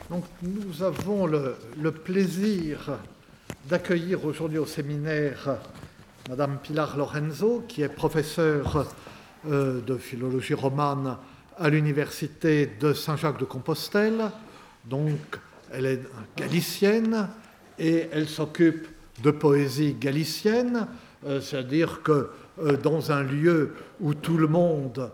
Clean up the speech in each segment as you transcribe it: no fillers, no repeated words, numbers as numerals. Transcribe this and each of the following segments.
Donc, nous avons le plaisir d'accueillir aujourd'hui au séminaire Madame Pilar Lorenzo, qui est professeure de philologie romane à l'université de Saint-Jacques-de-Compostelle. Donc, elle est galicienne et elle s'occupe de poésie galicienne, c'est-à-dire que dans un lieu où tout le monde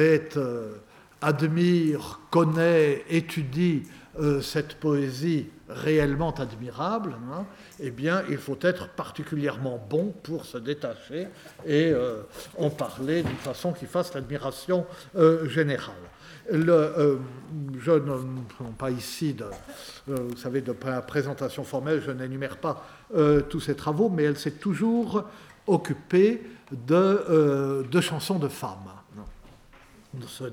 admire, connaît, étudie cette poésie réellement admirable, hein, eh bien, il faut être particulièrement bon pour se détacher et en parler d'une façon qui fasse l'admiration générale. Je ne prends pas ici, vous savez, de présentation formelle, je n'énumère pas tous ses travaux, mais elle s'est toujours occupée de chansons de femmes. Ce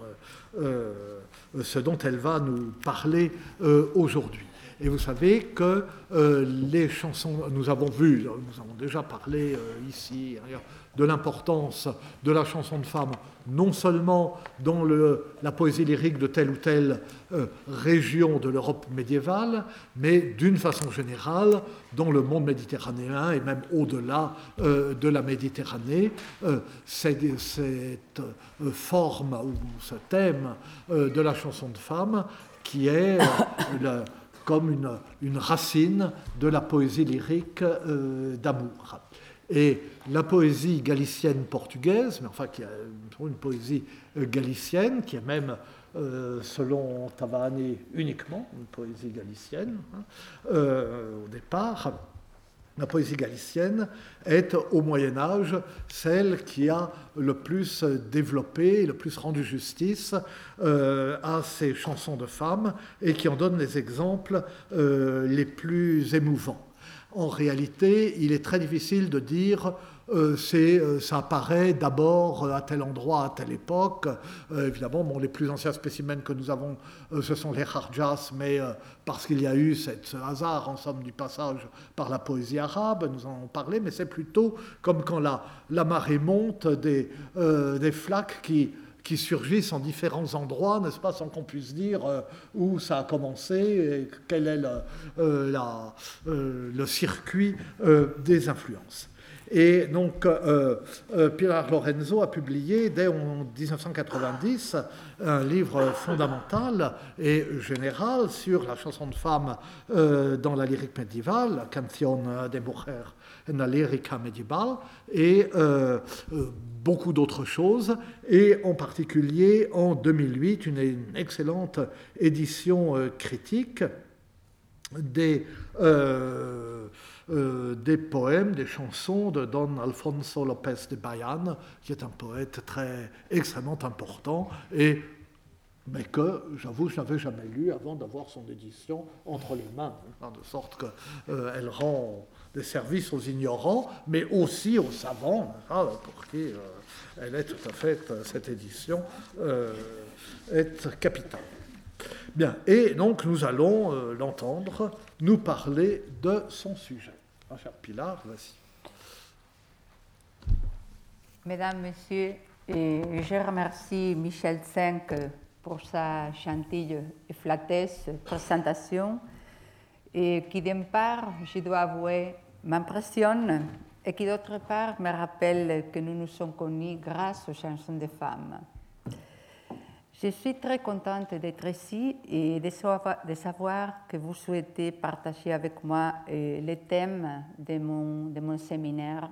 dont elle va nous parler aujourd'hui. Et vous savez que les chansons, nous avons déjà parlé ici de l'importance de la chanson de femme, non seulement dans la poésie lyrique de telle ou telle région de l'Europe médiévale, mais d'une façon générale dans le monde méditerranéen et même au-delà de la Méditerranée. Cette forme ou ce thème de la chanson de femme qui est comme une racine de la poésie lyrique d'amour. Et la poésie galicienne portugaise, mais enfin qui est une poésie galicienne, qui est même, selon Tavani, uniquement une poésie galicienne, au départ, la poésie galicienne est au Moyen-Âge celle qui a le plus développé, le plus rendu justice à ces chansons de femmes et qui en donne les exemples les plus émouvants. En réalité, il est très difficile de dire ça apparaît d'abord à tel endroit, à telle époque. Évidemment, les plus anciens spécimens que nous avons, ce sont les Kharjas, mais parce qu'il y a eu ce hasard, en somme, du passage par la poésie arabe, nous en avons parlé, mais c'est plutôt comme quand la marée monte, des flaques qui surgissent en différents endroits, n'est-ce pas, sans qu'on puisse dire où ça a commencé et quel est le circuit des influences. Et donc, Pilar Lorenzo a publié, dès 1990, un livre fondamental et général sur la chanson de femme dans la lyrique médiévale, la Canción de Mujer en la Lyrica Medieval, et beaucoup d'autres choses, et en particulier, en 2008, une excellente édition critique des poèmes, des chansons de Don Alfonso López de Bayan, qui est un poète extrêmement important, mais que, j'avoue, je n'avais jamais lu avant d'avoir son édition entre les mains, de sorte qu'elle rend des services aux ignorants, mais aussi aux savants, pour qui elle est tout à fait, cette édition est capitale. Bien, et donc nous allons l'entendre nous parler de son sujet. Ma chère Pilar, vas-y. Mesdames, Messieurs, je remercie Michel Cinq pour sa gentille et flatteuse présentation, et qui d'une part, je dois avouer, m'impressionne, et qui d'autre part me rappelle que nous nous sommes connus grâce aux chansons des femmes. Je suis très contente d'être ici et de savoir que vous souhaitez partager avec moi les thèmes de mon séminaire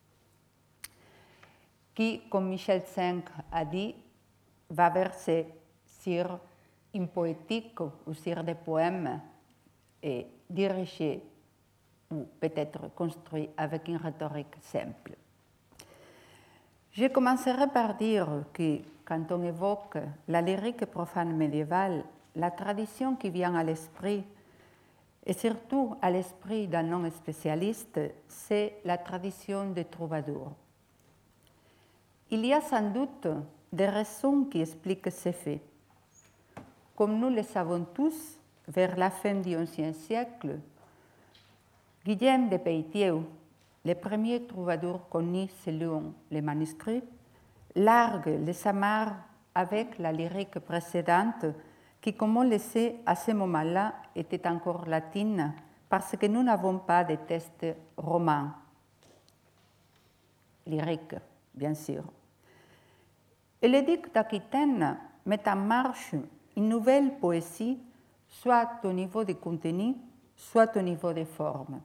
qui, comme Michel Cinq a dit, va verser sur une poétique ou sur des poèmes dirigés ou peut-être construits avec une rhétorique simple. Je commencerai par dire que quand on évoque la lyrique profane médiévale, la tradition qui vient à l'esprit, et surtout à l'esprit d'un non-spécialiste, c'est la tradition des troubadours. Il y a sans doute des raisons qui expliquent ces faits. Comme nous le savons tous, vers la fin du XIe siècle, Guillaume de Peitieu, le premier troubadour connu selon les manuscrits, largue les amarres avec la lyrique précédente qui, comme on le sait, à ce moment-là, était encore latine, parce que nous n'avons pas de textes romains, lyriques, bien sûr. Et l'édicte d'Aquitaine met en marche une nouvelle poésie, soit au niveau des contenus, soit au niveau des formes.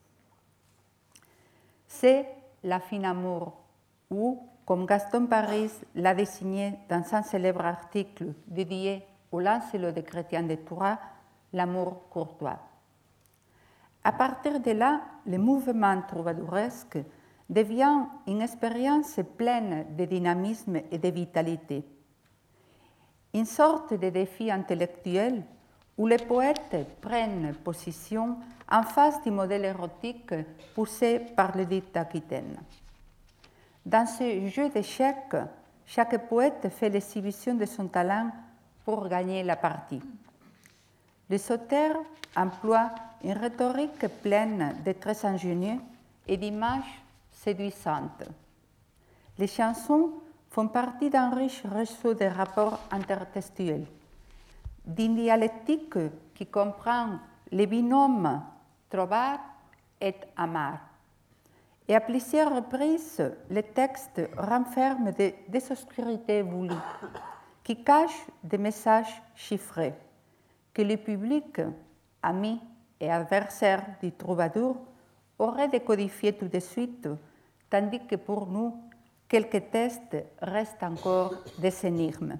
C'est la fin amour, ou, comme Gaston Paris l'a désigné dans un célèbre article dédié au Lancelot de Chrétien de Troyes, l'amour courtois. À partir de là, le mouvement troubadouresque devient une expérience pleine de dynamisme et de vitalité. Une sorte de défi intellectuel où les poètes prennent position en face du modèle érotique poussé par l'édicte d'Aquitaine. Dans ce jeu d'échecs, chaque poète fait l'exhibition de son talent pour gagner la partie. Les auteurs emploient une rhétorique pleine de traits ingénieux et d'images séduisantes. Les chansons font partie d'un riche réseau de rapports intertextuels, d'une dialectique qui comprend les binômes trobar et amar. Et à plusieurs reprises, le texte renferme des obscurités voulues qui cachent des messages chiffrés que le public, ami et adversaire du troubadour, aurait décodifié tout de suite, tandis que pour nous, quelques textes restent encore des énigmes.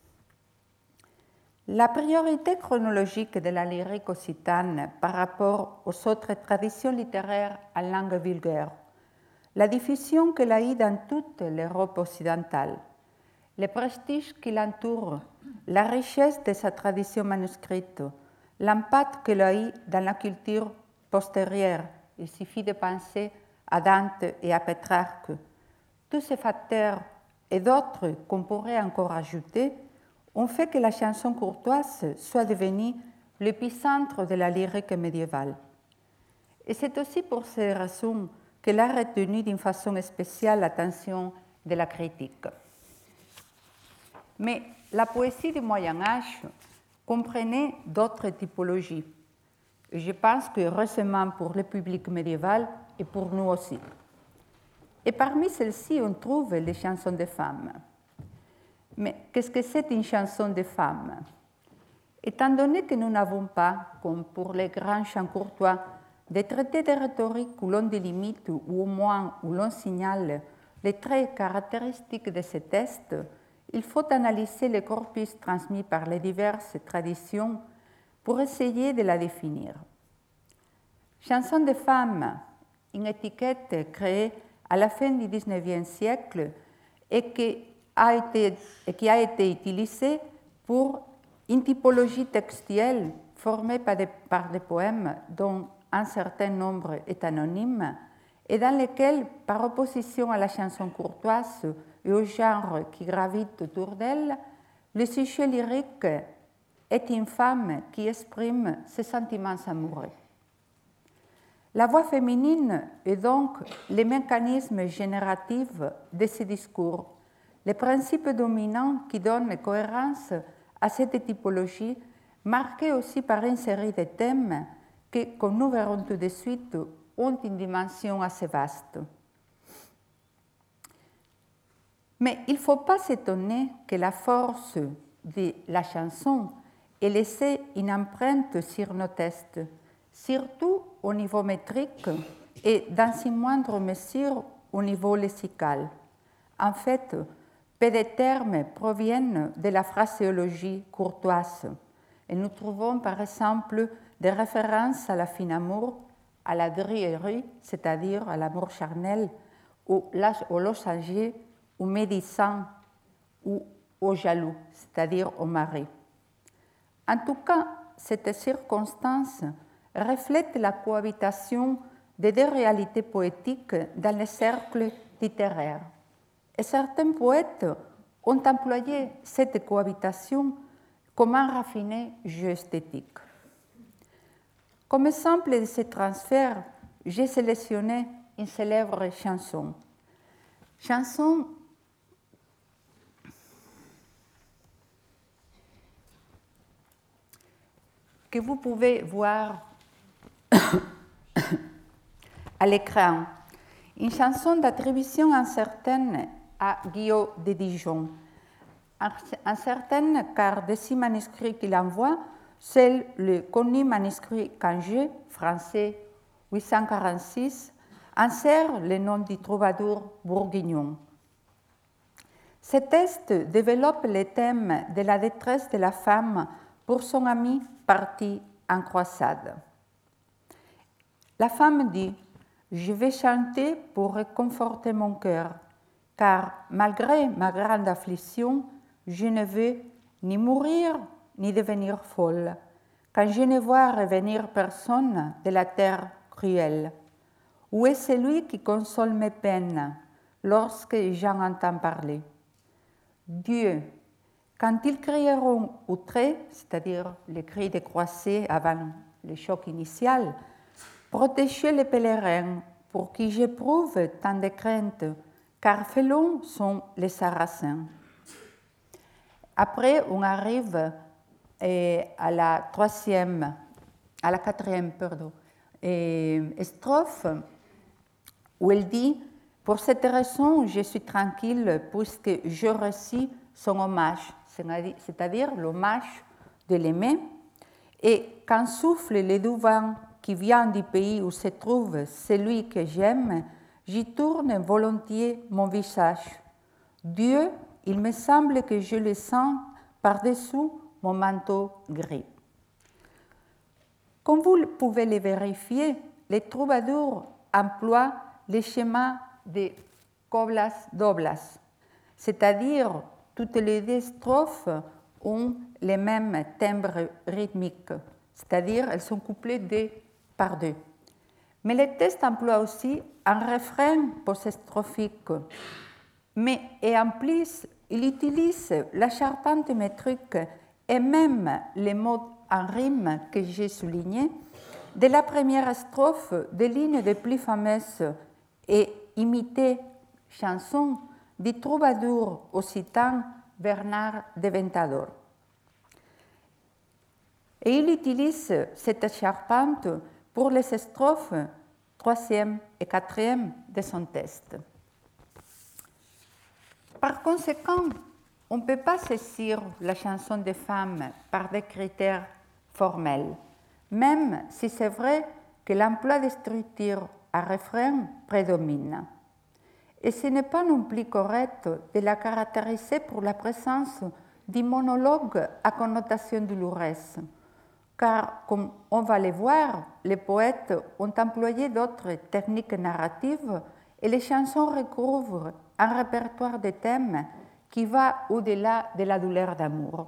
La priorité chronologique de la lyrique occitane par rapport aux autres traditions littéraires en langue vulgaire, la diffusion qu'elle a eue dans toute l'Europe occidentale, le prestige qui l'entoure, la richesse de sa tradition manuscrite, l'impact qu'elle a eu dans la culture postérieure, il suffit de penser à Dante et à Pétrarque. Tous ces facteurs et d'autres qu'on pourrait encore ajouter ont fait que la chanson courtoise soit devenue l'épicentre de la lyrique médiévale. Et c'est aussi pour ces raisons qu'elle a retenu d'une façon spéciale l'attention de la critique. Mais la poésie du Moyen Âge comprenait d'autres typologies. Et je pense que heureusement pour le public médiéval et pour nous aussi. Et parmi celles-ci, on trouve les chansons de femmes. Mais qu'est-ce que c'est une chanson de femme? Étant donné que nous n'avons pas, comme pour les grands chants courtois, des traités de rhétorique où l'on délimite ou au moins où l'on signale les traits caractéristiques de ces textes, il faut analyser le corpus transmis par les diverses traditions pour essayer de la définir. Chanson de femme, une étiquette créée à la fin du XIXe siècle et qui a été utilisée pour une typologie textuelle formée par des poèmes dont un certain nombre est anonyme et dans lesquels, par opposition à la chanson courtoise et au genre qui gravite autour d'elle, le sujet lyrique est une femme qui exprime ses sentiments amoureux. La voix féminine est donc le mécanisme génératif de ces discours, le principe dominant qui donne cohérence à cette typologie, marquée aussi par une série de thèmes qui, comme nous verrons tout de suite, ont une dimension assez vaste. Mais il ne faut pas s'étonner que la force de la chanson ait laissé une empreinte sur nos textes, surtout au niveau métrique et dans une moindre mesure au niveau lexical. En fait, peu de termes proviennent de la phraséologie courtoise. Et nous trouvons par exemple des références à la fin amour, à la drillerie, c'est-à-dire à l'amour charnel, au losanger, au médisant ou au jaloux, c'est-à-dire au mari. En tout cas, cette circonstance reflète la cohabitation des deux réalités poétiques dans les cercles littéraires. Et certains poètes ont employé cette cohabitation comme un raffiné jeu esthétique. Comme exemple de ce transfert, j'ai sélectionné une célèbre chanson. Chanson que vous pouvez voir à l'écran. Une chanson d'attribution incertaine à Guillaume de Dijon. Incertaine car des 6 manuscrits qu'il envoie, seul le connu manuscrit Cangé, français 846, insère le nom du troubadour bourguignon. Ce texte développe le thème de la détresse de la femme pour son ami parti en croisade. La femme dit « Je vais chanter pour réconforter mon cœur, car malgré ma grande affliction, je ne veux ni mourir ni devenir folle, quand je ne vois revenir personne de la terre cruelle. Où est celui qui console mes peines lorsque j'en entends parler? Dieu, quand ils crieront outrés, c'est-à-dire les cris des croisés avant le choc initial, protégez les pèlerins pour qui j'éprouve tant de craintes, car félons sont les Sarrasins. » Après, on arrive à la quatrième strophe, où elle dit « Pour cette raison, je suis tranquille, puisque je reçus son hommage, c'est-à-dire l'hommage de l'aimer, et quand souffle le doux vent qui vient du pays où se trouve celui que j'aime, j'y tourne volontiers mon visage. Dieu, il me semble que je le sens par-dessous mon manteau gris. » Comme vous pouvez le vérifier, les troubadours emploient le schéma de coblas-doblas, c'est-à-dire toutes les 2 strophes ont les mêmes timbres rythmiques, c'est-à-dire elles sont couplées 2 par 2. Mais le texte emploie aussi un refrain post-strophique, et en plus, il utilise la charpente métrique et même les mots en rime que j'ai soulignés de la première strophe des lignes les plus fameuses et imitées chansons du troubadour occitan Bernard de Ventador. Et il utilise cette charpente pour les strophes 3e et 4e de son texte. Par conséquent, on ne peut pas saisir la chanson des femmes par des critères formels, même si c'est vrai que l'emploi de structures à refrain prédomine. Et ce n'est pas non plus correct de la caractériser pour la présence du monologue à connotation douloureuse, car, comme on va le voir, les poètes ont employé d'autres techniques narratives et les chansons recouvrent un répertoire de thèmes qui va au-delà de la douleur d'amour.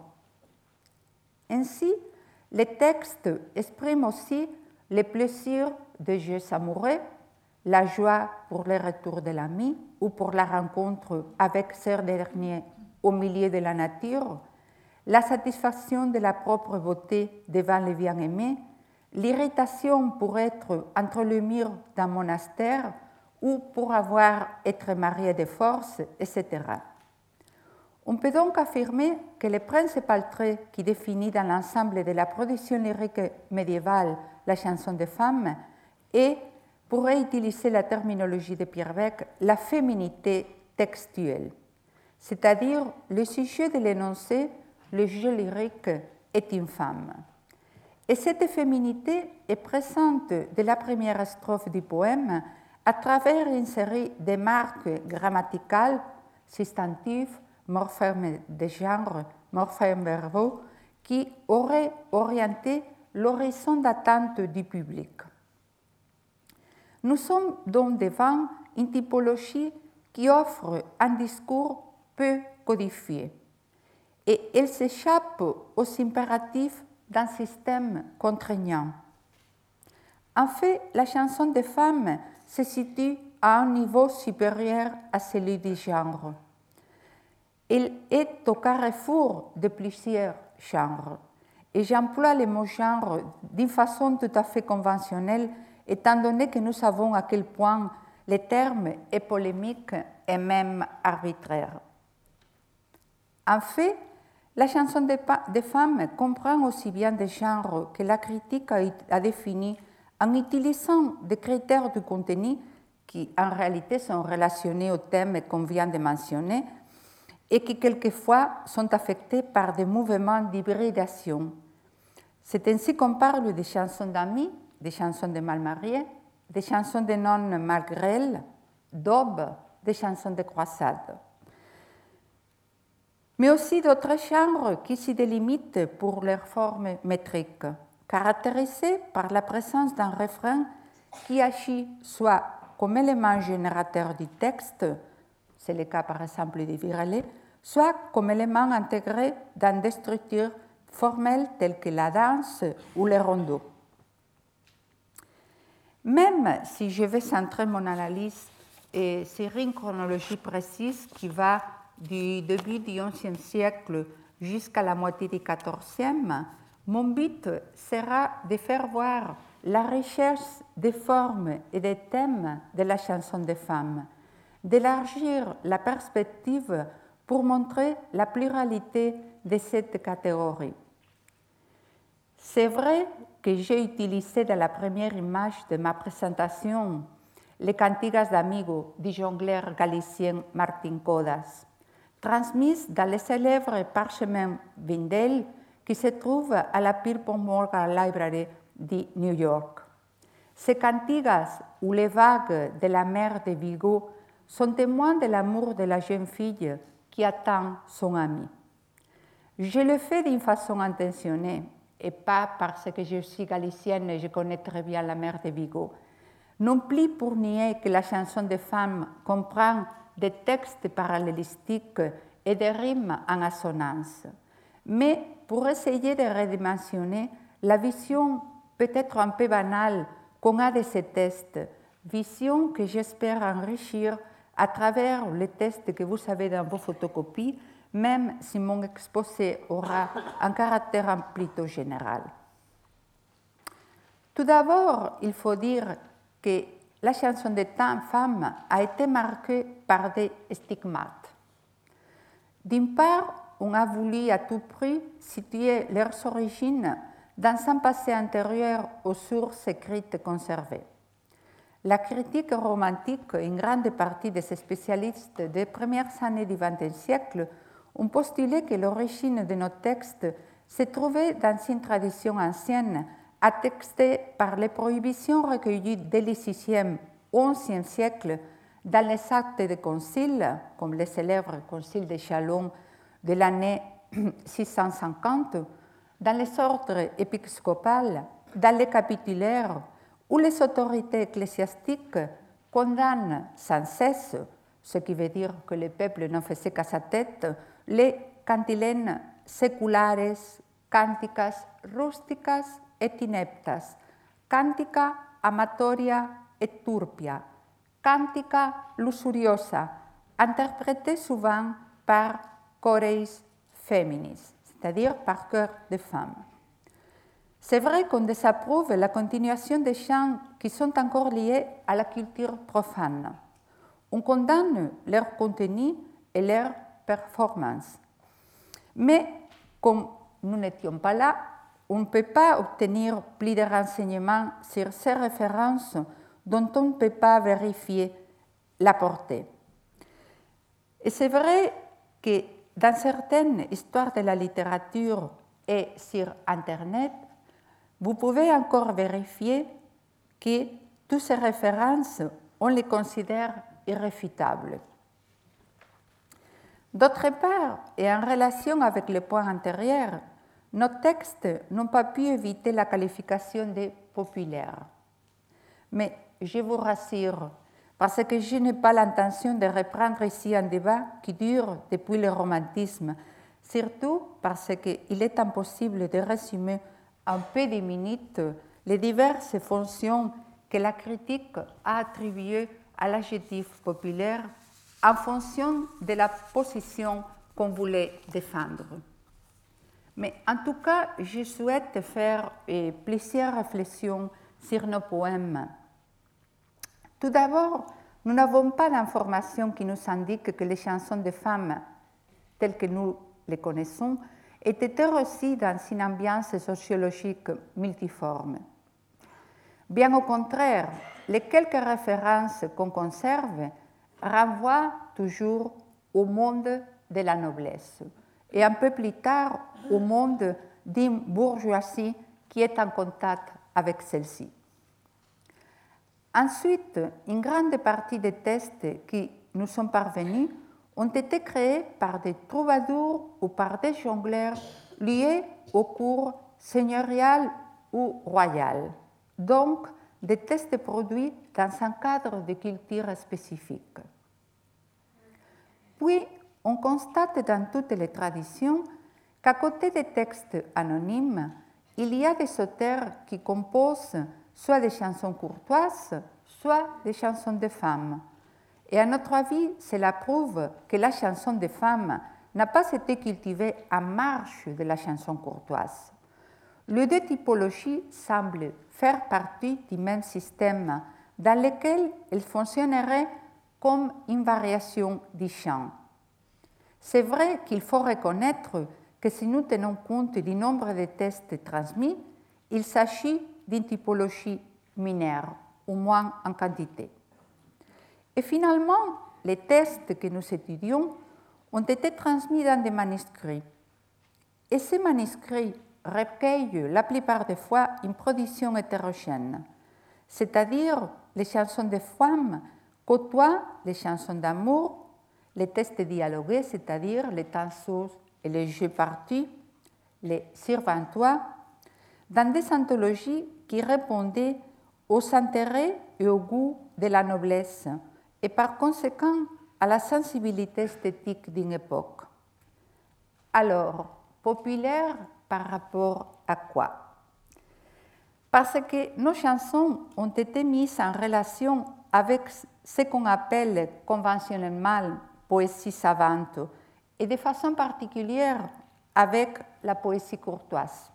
Ainsi, les textes expriment aussi les plaisirs des jeux amoureux, la joie pour le retour de l'ami ou pour la rencontre avec ce dernier au milieu de la nature, la satisfaction de la propre beauté devant le bien-aimé, l'irritation pour être entre les murs d'un monastère ou pour être marié de force, etc. On peut donc affirmer que le principal trait qui définit dans l'ensemble de la production lyrique médiévale la chanson des femmes est, pour utiliser la terminologie de Pierre Beck, la féminité textuelle, c'est-à-dire le sujet de l'énoncé, le jeu lyrique est une femme. Et cette féminité est présente dès la première strophe du poème à travers une série de marques grammaticales, substantifs, morphèmes de genre, morphèmes verbaux, qui auraient orienté l'horizon d'attente du public. Nous sommes donc devant une typologie qui offre un discours peu codifié et elle s'échappe aux impératifs d'un système contraignant. En fait, la chanson des femmes se situe à un niveau supérieur à celui du genre. Elle est au carrefour de plusieurs genres. Et j'emploie le mot genre d'une façon tout à fait conventionnelle, étant donné que nous savons à quel point le terme est polémique et même arbitraire. En fait, La chanson des femmes comprend aussi bien des genres que la critique a définis en utilisant des critères du contenu qui en réalité sont relationnés au thème qu'on vient de mentionner et qui quelquefois sont affectés par des mouvements d'hybridation. C'est ainsi qu'on parle des chansons d'amis, des chansons de mal mariés, des chansons de nonnes magrelles, d'aube, des chansons de croisade. Mais aussi d'autres genres qui s'y délimitent pour leur forme métrique, caractérisés par la présence d'un refrain qui agit soit comme élément générateur du texte, c'est le cas par exemple des virelais, soit comme élément intégré dans des structures formelles telles que la danse ou les rondeaux. Même si je vais centrer mon analyse sur une chronologie précise qui va du début du XIe siècle jusqu'à la moitié du XIVe, mon but sera de faire voir la recherche des formes et des thèmes de la chanson des femmes, d'élargir la perspective pour montrer la pluralité de cette catégorie. C'est vrai que j'ai utilisé dans la première image de ma présentation les Cantigas d'Amigo du jongleur galicien Martin Codas, transmises dans le célèbre parchemin Wendell qui se trouve à la Pierpont Morgan Library de New York. Ces cantigas, ou les vagues de la mer de Vigo, sont témoins de l'amour de la jeune fille qui attend son ami. Je le fais d'une façon intentionnée, et pas parce que je suis galicienne et je connais très bien la mer de Vigo, non plus pour nier que la chanson des femmes comprend des textes parallélistiques et des rimes en assonance, mais pour essayer de redimensionner la vision peut-être un peu banale qu'on a de ces textes, vision que j'espère enrichir à travers les textes que vous avez dans vos photocopies, même si mon exposé aura un caractère plutôt général. Tout d'abord, il faut dire que la chanson des femmes a été marquée par des stigmates. D'une part, on a voulu à tout prix situer leurs origines dans un passé antérieur aux sources écrites conservées. La critique romantique et une grande partie des spécialistes des premières années du XXe siècle ont postulé que l'origine de nos textes se trouvait dans une tradition ancienne attestée par les prohibitions recueillies dès le VIe ou XIe siècle dans les actes de concile, comme le célèbre concile de Chalon de l'année 650, dans les ordres épiscopales, dans les capitulaires, où les autorités ecclésiastiques condamnent sans cesse, ce qui veut dire que le peuple ne faisait qu'à sa tête, les cantilènes seculares, canticas rusticas et ineptas, cantica amatoria et turpia, cantica luxuriosa, interprétée souvent par choreis feminis, c'est-à-dire par chœurs de femmes. C'est vrai qu'on désapprouve la continuation des chants qui sont encore liés à la culture profane. On condamne leur contenu et leur performance. Mais comme nous n'étions pas là, on ne peut pas obtenir plus de renseignements sur ces références dont on ne peut pas vérifier la portée. Et c'est vrai que dans certaines histoires de la littérature et sur Internet, vous pouvez encore vérifier que toutes ces références, on les considère irréfutables. D'autre part, et en relation avec le point antérieur, nos textes n'ont pas pu éviter la qualification de populaires. Mais je vous rassure, parce que je n'ai pas l'intention de reprendre ici un débat qui dure depuis le romantisme, surtout parce qu'il est impossible de résumer en peu de minutes les diverses fonctions que la critique a attribuées à l'adjectif populaire en fonction de la position qu'on voulait défendre. Mais en tout cas, je souhaite faire plusieurs réflexions sur nos poèmes. Tout d'abord, nous n'avons pas d'informations qui nous indiquent que les chansons de femmes, telles que nous les connaissons, ait été reçu dans une ambiance sociologique multiforme. Bien au contraire, les quelques références qu'on conserve renvoient toujours au monde de la noblesse et un peu plus tard au monde d'une bourgeoisie qui est en contact avec celle-ci. Ensuite, une grande partie des textes qui nous sont parvenus ont été créés par des troubadours ou par des jongleurs liés aux cours seigneuriales ou royales, donc des textes produits dans un cadre de culture spécifique. Puis, on constate dans toutes les traditions qu'à côté des textes anonymes, il y a des auteurs qui composent soit des chansons courtoises, soit des chansons de femmes. Et à notre avis, cela prouve que la chanson de femmes n'a pas été cultivée en marge de la chanson courtoise. Les deux typologies semblent faire partie du même système dans lequel elles fonctionneraient comme une variation du chant. C'est vrai qu'il faut reconnaître que si nous tenons compte du nombre de textes transmis, il s'agit d'une typologie mineure, au moins en quantité. Et finalement, les textes que nous étudions ont été transmis dans des manuscrits. Et ces manuscrits recueillent la plupart des fois une production hétérogène, c'est-à-dire les chansons de femmes côtoient les chansons d'amour, les textes dialogués, c'est-à-dire les tanzos et les jeux partis, les sirventois, dans des anthologies qui répondaient aux intérêts et au goût de la noblesse et par conséquent à la sensibilité esthétique d'une époque. Alors, populaire par rapport à quoi? Parce que nos chansons ont été mises en relation avec ce qu'on appelle conventionnellement poésie savante et de façon particulière avec la poésie courtoise.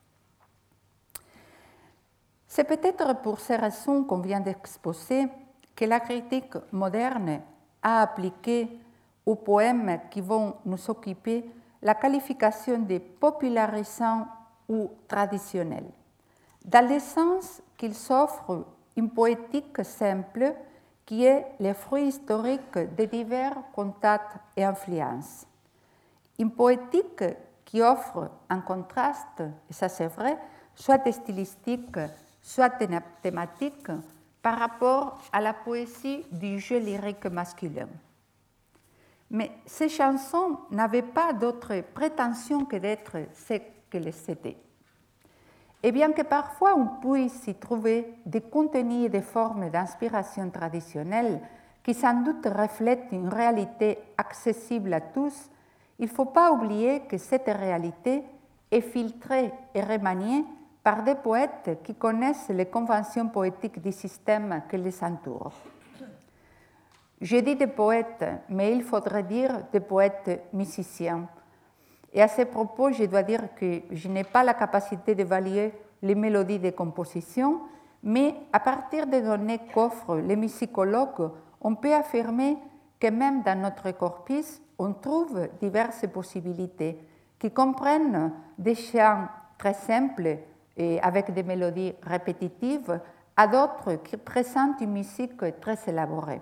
C'est peut-être pour ces raisons qu'on vient d'exposer que la critique moderne a appliqué aux poèmes qui vont nous occuper la qualification de popularisants ou traditionnels, dans le sens qu'ils offrent une poétique simple qui est le fruit historique de divers contacts et influences. Une poétique qui offre un contraste, et ça c'est vrai, soit stylistique, soit thématique, par rapport à la poésie du jeu lyrique masculin. Mais ces chansons n'avaient pas d'autre prétention que d'être ce qu'elles étaient. Et bien que parfois on puisse y trouver des contenus et des formes d'inspiration traditionnelle qui sans doute reflètent une réalité accessible à tous, il ne faut pas oublier que cette réalité est filtrée et remaniée par des poètes qui connaissent les conventions poétiques du système qui les entoure. Je dis des poètes, mais il faudrait dire des poètes musiciens. Et à ce propos, je dois dire que je n'ai pas la capacité d'évaluer les mélodies des compositions, mais à partir des données qu'offrent les musicologues, on peut affirmer que même dans notre corpus, on trouve diverses possibilités qui comprennent des chants très simples et avec des mélodies répétitives, à d'autres qui présentent une musique très élaborée.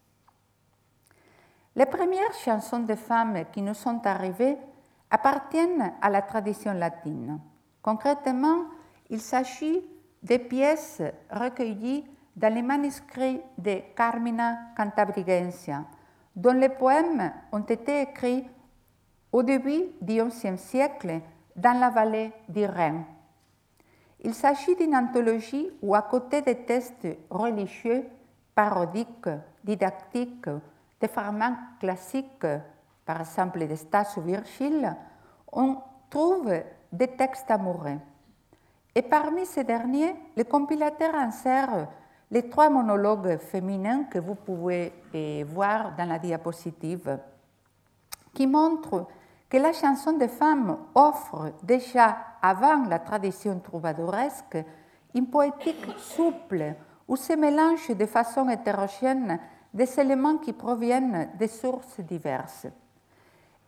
Les premières chansons de femmes qui nous sont arrivées appartiennent à la tradition latine. Concrètement, il s'agit de pièces recueillies dans les manuscrits de Carmina Cantabrigensia, dont les poèmes ont été écrits au début du XIe siècle dans la vallée du Rhin. Il s'agit d'une anthologie où, à côté des textes religieux, parodiques, didactiques, des fragments classiques, par exemple de Stas ou Virgile, on trouve des textes amoureux. Et parmi ces derniers, le compilateur insère les 3 monologues féminins que vous pouvez voir dans la diapositive, qui montrent que la chanson des femmes offre déjà avant la tradition troubadouresque une poétique souple où se mélangent de façon hétérogène des éléments qui proviennent de sources diverses.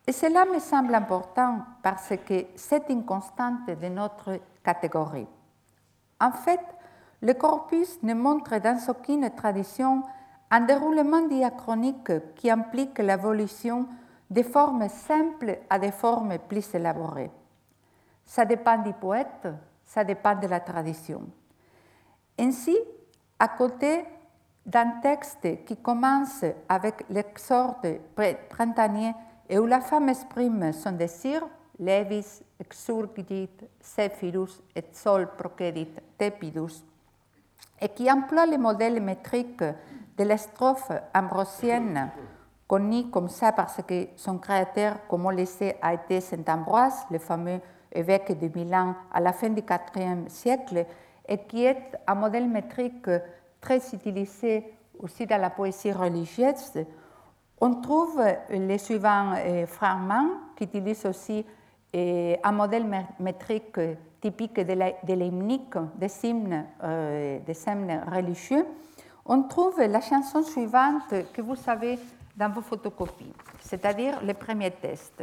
Et cela me semble important parce que c'est une constante de notre catégorie. En fait, le corpus ne montre dans aucune tradition un déroulement diachronique qui implique l'évolution des formes simples à des formes plus élaborées. Ça dépend du poète, ça dépend de la tradition. Ainsi, à côté d'un texte qui commence avec l'exorde printanier et où la femme exprime son désir, Levis exurgit Zephyrus et sol procedit tepidus, et qui emploie le modèle métrique de la strophe ambrosienne, connue comme ça parce que son créateur, comme on le sait, a été saint Ambroise, le fameux évêque de Milan à la fin du IVe siècle, et qui est un modèle métrique très utilisé aussi dans la poésie religieuse. On trouve les suivants fragments qui utilisent aussi un modèle métrique typique de l'hymnique, des hymnes religieux. On trouve la chanson suivante que vous avez dans vos photocopies, c'est-à-dire le premier test.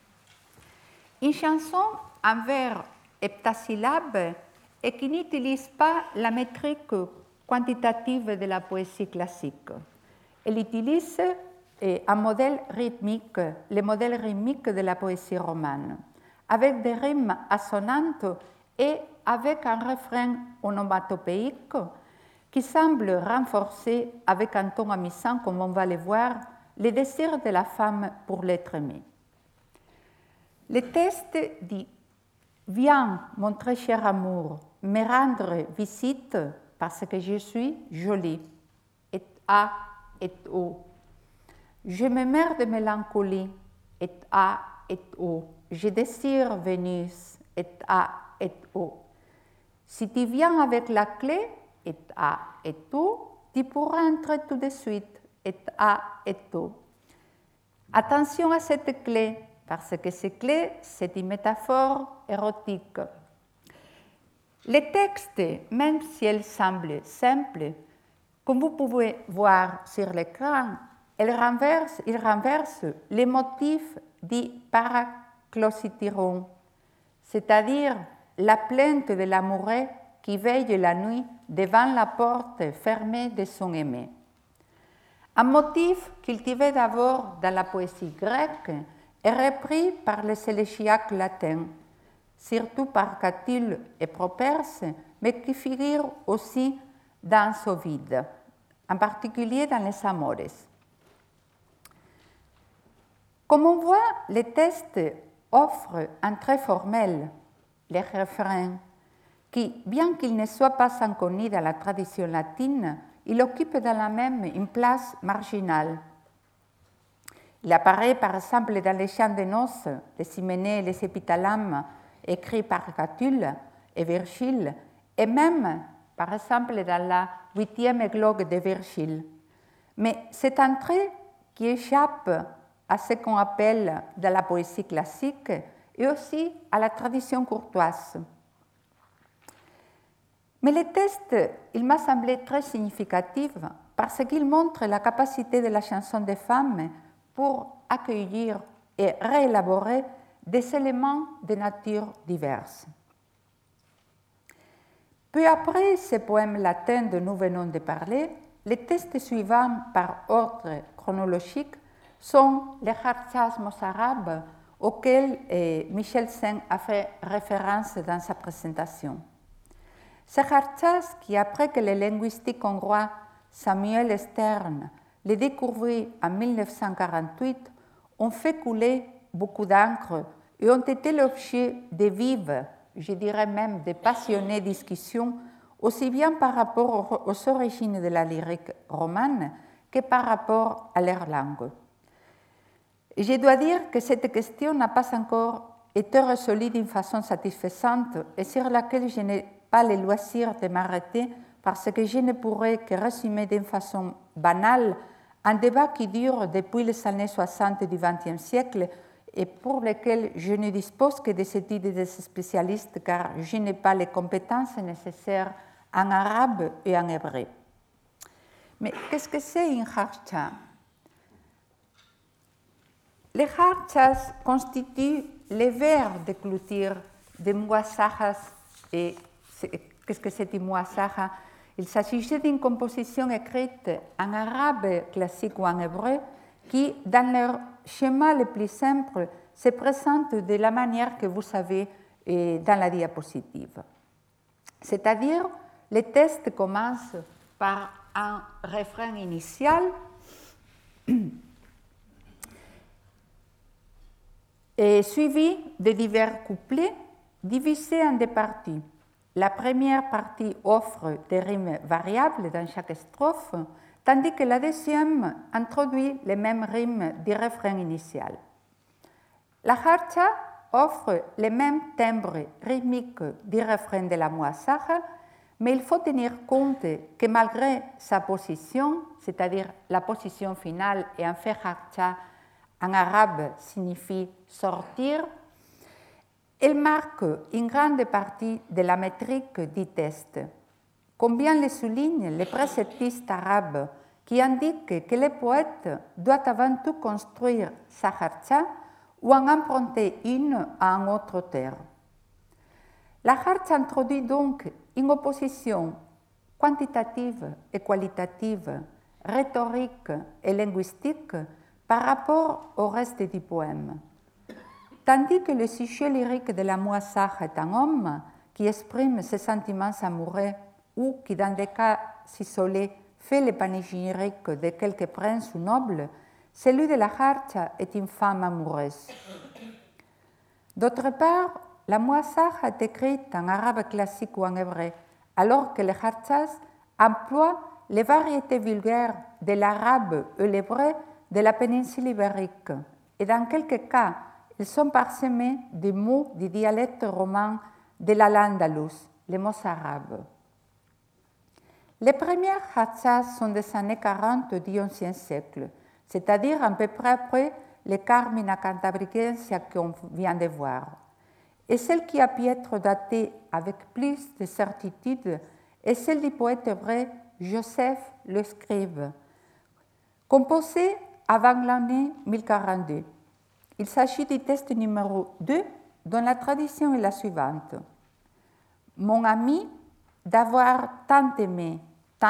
Une chanson en vers heptasyllabes et qui n'utilise pas la métrique quantitative de la poésie classique. Elle utilise un modèle rythmique, le modèle rythmique de la poésie romane, avec des rimes assonantes et avec un refrain onomatopéique qui semble renforcer avec un ton amusant, comme on va le voir, le désir de la femme pour l'être aimé. Le texte dit « Viens, mon très cher amour, me rendre visite parce que je suis jolie, et a et o. Je me meurs de mélancolie, et a et o. Je désire Vénus, et a et o. Si tu viens avec la clé, et a et o, tu pourras entrer tout de suite, et a et o. Attention à cette clé, parce que cette clé, c'est une métaphore érotique. Le texte, même si elle semble simple, comme vous pouvez voir sur l'écran, il renverse les motifs du paraclosityron, c'est-à-dire la plainte de l'amoureux qui veille la nuit devant la porte fermée de son aimé. Un motif cultivé d'abord dans la poésie grecque et repris par les élégiaques latins, surtout par Catulle et Properce, mais qui figure aussi dans Ovide, en particulier dans les Amores. Comme on voit, le texte offre un trait formel, les refrains, qui, bien qu'il ne soit pas inconnu dans la tradition latine, il occupe dans la même une place marginale. Il apparaît par exemple dans les chants de noces, les hyménées et les épithalames, écrits par Catulle et Virgile, et même, par exemple, dans la 8e églogue de Virgile. Mais c'est un trait qui échappe à ce qu'on appelle dans la poésie classique et aussi à la tradition courtoise. Mais le texte, il m'a semblé très significatif parce qu'il montre la capacité de la chanson des femmes pour accueillir et réélaborer des éléments de nature diverses. Peu après ces poèmes latins dont nous venons de parler, les textes suivants par ordre chronologique sont les khartchasmos arabes auxquels Michel Sen a fait référence dans sa présentation. Ces khartchas qui, après que le linguistique hongrois Samuel Stern les découvrit en 1948, ont fait couler beaucoup d'encre et ont été l'objet de vives, je dirais même de passionnées discussions, aussi bien par rapport aux origines de la lyrique romane que par rapport à leur langue. Et je dois dire que cette question n'a pas encore été résolue d'une façon satisfaisante et sur laquelle je n'ai pas le loisir de m'arrêter parce que je ne pourrais que résumer d'une façon banale un débat qui dure depuis les années 60 du XXe siècle et pour lequel je ne dispose que des études des spécialistes car je n'ai pas les compétences nécessaires en arabe et en hébreu. Mais qu'est-ce que c'est une khartcha? Les harchas constituent les vers de clôture des muasajas. Et qu'est-ce que c'est une muasaja? Il s'agissait d'une composition écrite en arabe classique ou en hébreu qui, dans leur schéma le plus simple, se présente de la manière que vous savez dans la diapositive. C'est-à-dire, le texte commence par un refrain initial et suivi de divers couplets divisés en deux parties. La première partie offre des rimes variables dans chaque strophe, tandis que la deuxième introduit les mêmes rimes du refrain initial. La harcha offre les mêmes timbres rythmiques du refrain de la muasaja, mais il faut tenir compte que malgré sa position, c'est-à-dire la position finale, et en fait harcha en arabe signifie sortir, elle marque une grande partie de la métrique du texte, comme bien le souligne le préceptiste arabe qui indique que le poète doit avant tout construire sa harcha ou en emprunter une à un autre auteur. La harcha introduit donc une opposition quantitative et qualitative, rhétorique et linguistique par rapport au reste du poème. Tandis que le sujet lyrique de la muasaja est un homme qui exprime ses sentiments amoureux ou qui, dans des cas isolés, fait le panégyrique de quelques princes ou nobles, celui de la harcha est une femme amoureuse. D'autre part, la muasaja est écrite en arabe classique ou en hébreu, alors que les harchas emploient les variétés vulgaires de l'arabe et l'hébreu de la péninsule ibérique, et dans quelques cas, ils sont parsemés de mots du dialecte roman de l'Al-Andalus, les mots arabes. Les premières harchas sont des années 40 du XIe siècle, c'est-à-dire à peu près après les Carmina Cantabricensia qu'on vient de voir. Et celle qui a pu être datée avec plus de certitude est celle du poète hébreu Joseph le Scribe, composée avant l'année 1042. Il s'agit du texte numéro 2, dont la tradition est la suivante. Mon ami, d'avoir tant aimé,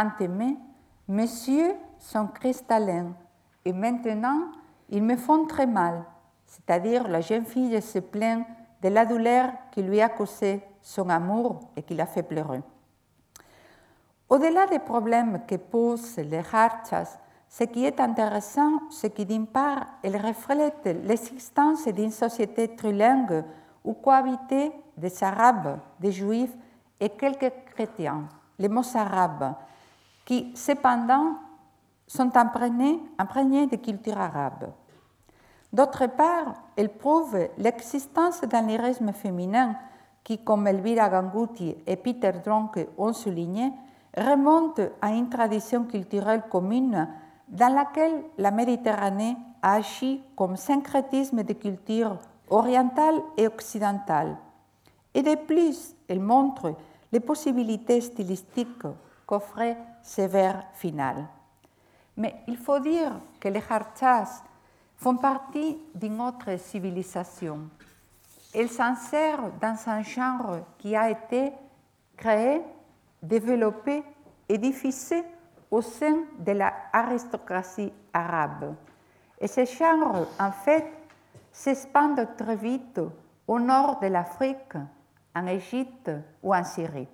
mes yeux sont cristallins, et maintenant ils me font très mal, c'est-à-dire la jeune fille se plaint de la douleur qui lui a causé son amour et qui l'a fait pleurer. Au-delà des problèmes que posent les harchas, ce qui est intéressant, c'est que d'une part, elle reflète l'existence d'une société trilingue où cohabitaient des Arabes, des Juifs et quelques chrétiens, les Mozarabes, qui cependant sont imprégnés de culture arabe. D'autre part, elle prouve l'existence d'un lyrisme féminin qui, comme Elvira Ganguti et Peter Dronke ont souligné, remonte à une tradition culturelle commune dans laquelle la Méditerranée a agi comme syncrétisme de cultures orientales et occidentales. Et de plus, elle montre les possibilités stylistiques qu'offrait ce vers final. Mais il faut dire que les harchas font partie d'une autre civilisation. Elles s'insèrent dans un genre qui a été créé, développé et diffusé au sein de l'aristocratie arabe. Et ce genre, en fait, s'expande très vite au nord de l'Afrique, en Égypte ou en Syrie.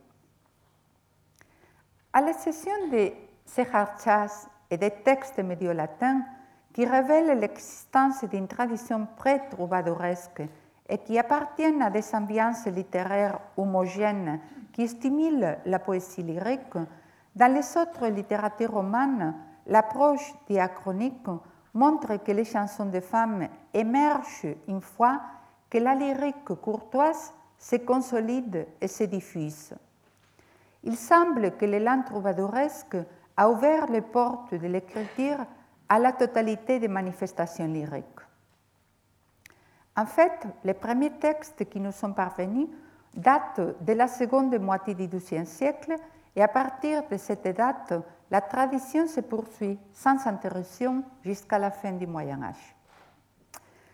À l'exception de ces harchas et des textes médio-latins qui révèlent l'existence d'une tradition pré-troubadouresque et qui appartiennent à des ambiances littéraires homogènes qui stimulent la poésie lyrique, dans les autres littératures romanes, l'approche diachronique montre que les chansons de femmes émergent une fois que la lyrique courtoise se consolide et se diffuse. Il semble que l'élan troubadouresque a ouvert les portes de l'écriture à la totalité des manifestations lyriques. En fait, les premiers textes qui nous sont parvenus datent de la seconde moitié du XIIe siècle et à partir de cette date, la tradition se poursuit sans interruption jusqu'à la fin du Moyen Âge.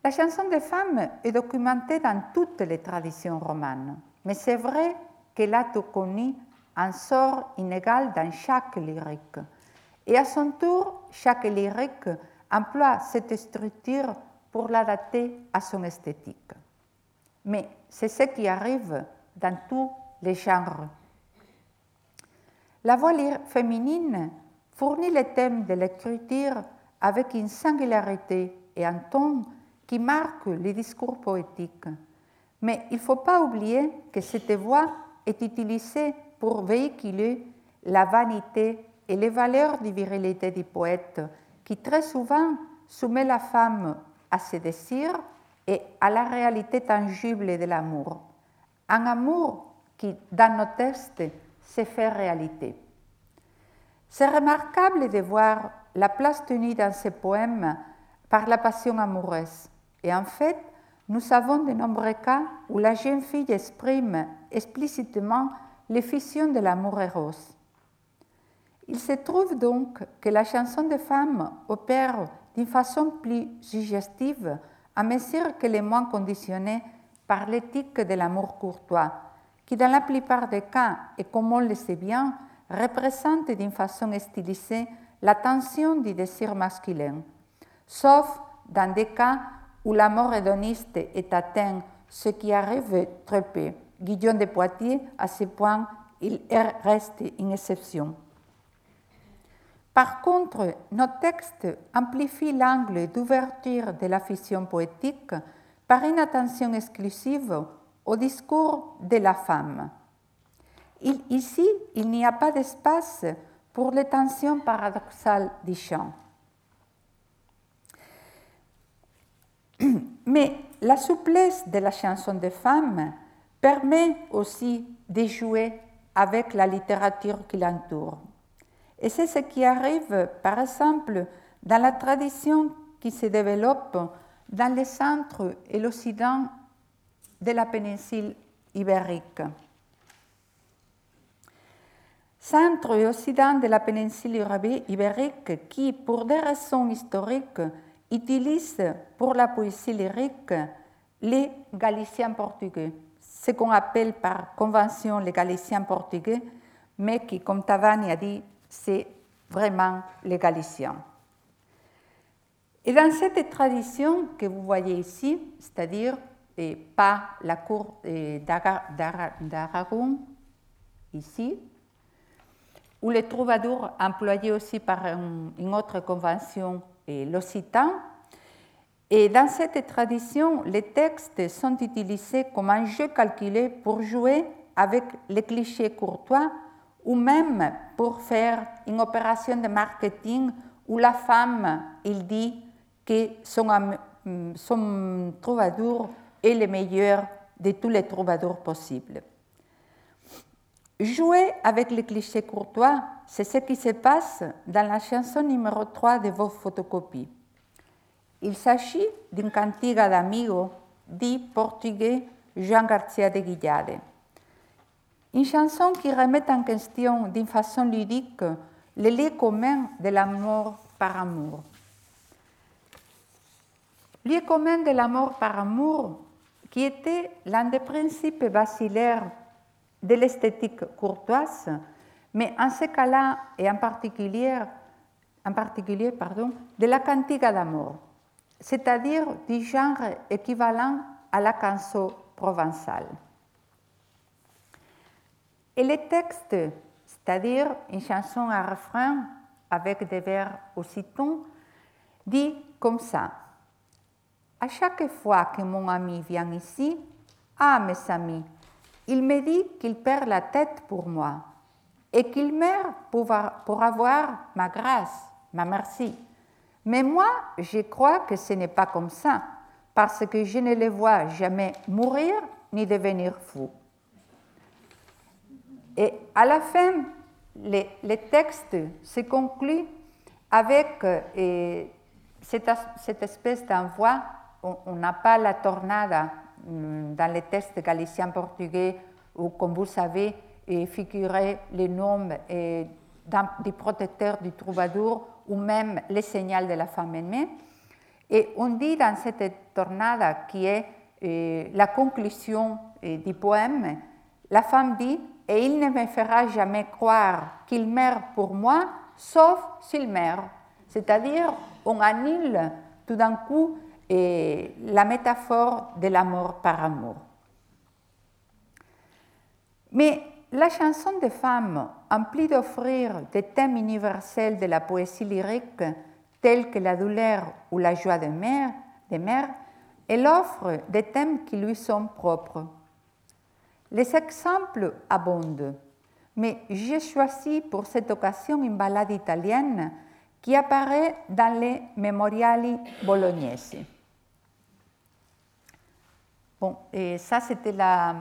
La chanson des femmes est documentée dans toutes les traditions romanes, mais c'est vrai qu'elle a connu un sort inégal dans chaque lyrique. Et à son tour, chaque lyrique emploie cette structure pour l'adapter à son esthétique. Mais c'est ce qui arrive dans tous les genres. La voix féminine fournit les thèmes de l'écriture avec une singularité et un ton qui marquent les discours poétiques. Mais il ne faut pas oublier que cette voix est utilisée pour véhiculer la vanité et les valeurs de virilité du poète, qui très souvent soumet la femme à ses désirs et à la réalité tangible de l'amour. Un amour qui, dans nos textes, se fait réalité. C'est remarquable de voir la place tenue dans ces poèmes par la passion amoureuse. Et en fait, nous avons de nombreux cas où la jeune fille exprime explicitement l'effusion de l'amour éros. Il se trouve donc que la chanson des femmes opère d'une façon plus suggestive à mesure qu'elle est moins conditionnée par l'éthique de l'amour courtois, qui dans la plupart des cas, et comme on le sait bien, représente d'une façon stylisée la tension du désir masculin, sauf dans des cas où l'amour hédoniste est atteint, ce qui arrive très peu. Guillaume de Poitiers, à ce point, il reste une exception. Par contre, nos textes amplifient l'angle d'ouverture de la fiction poétique par une attention exclusive au discours de la femme. Ici, il n'y a pas d'espace pour les tensions paradoxales du chant. Mais la souplesse de la chanson des femmes permet aussi de jouer avec la littérature qui l'entoure. Et c'est ce qui arrive, par exemple, dans la tradition qui se développe dans le centre et l'occident de la péninsule ibérique. Centre et occident de la péninsule ibérique qui, pour des raisons historiques, utilise pour la poésie lyrique les Galiciens portugais, ce qu'on appelle par convention les Galiciens portugais, mais qui, comme Tavani a dit, c'est vraiment les Galiciens. Et dans cette tradition que vous voyez ici, c'est-à-dire pas la cour d'Aragon, ici, où les troubadours employés aussi par une autre convention, l'occitan, et dans cette tradition, les textes sont utilisés comme un jeu calculé pour jouer avec les clichés courtois ou même pour faire une opération de marketing où la femme, il dit que son troubadour est le meilleur de tous les troubadours possibles. Jouer avec les clichés courtois, c'est ce qui se passe dans la chanson numéro 3 de vos photocopies. Il s'agit d'une cantiga d'amigo dit portugais Jean Garcia de Guillade. Une chanson qui remet en question d'une façon ludique le lien commun de l'amour par amour. Lien commun de l'amour par amour qui était l'un des principes basilaires de l'esthétique courtoise, mais en ce cas-là, et en particulier de la cantiga d'amour, c'est-à-dire du genre équivalent à la canso provençale. Et le texte, c'est-à-dire une chanson à refrain avec des vers occitans, dit comme ça. À chaque fois que mon ami vient ici, ah mes amis, il me dit qu'il perd la tête pour moi et qu'il meurt pour avoir ma grâce, ma merci. Mais moi, je crois que ce n'est pas comme ça, parce que je ne le vois jamais mourir ni devenir fou. Et à la fin, le texte se conclut avec cette espèce d'envoi. On n'a pas la tornada dans les textes galiciens portugais où, comme vous savez, figurait le nom du protecteur du troubadour ou même le signal de la femme aimée. Et on dit dans cette tornade qui est la conclusion du poème, la femme dit « Et il ne me fera jamais croire qu'il meurt pour moi, sauf s'il meurt ». C'est-à-dire, on annule tout d'un coup la métaphore de la mort par amour. Mais la chanson des femmes, emplie d'offrir des thèmes universels de la poésie lyrique, tels que la douleur ou la joie des mères, elle offre des thèmes qui lui sont propres. Les exemples abondent, mais j'ai choisi pour cette occasion une ballade italienne qui apparaît dans les Memoriali Bolognesi. Bon, et ça c'était la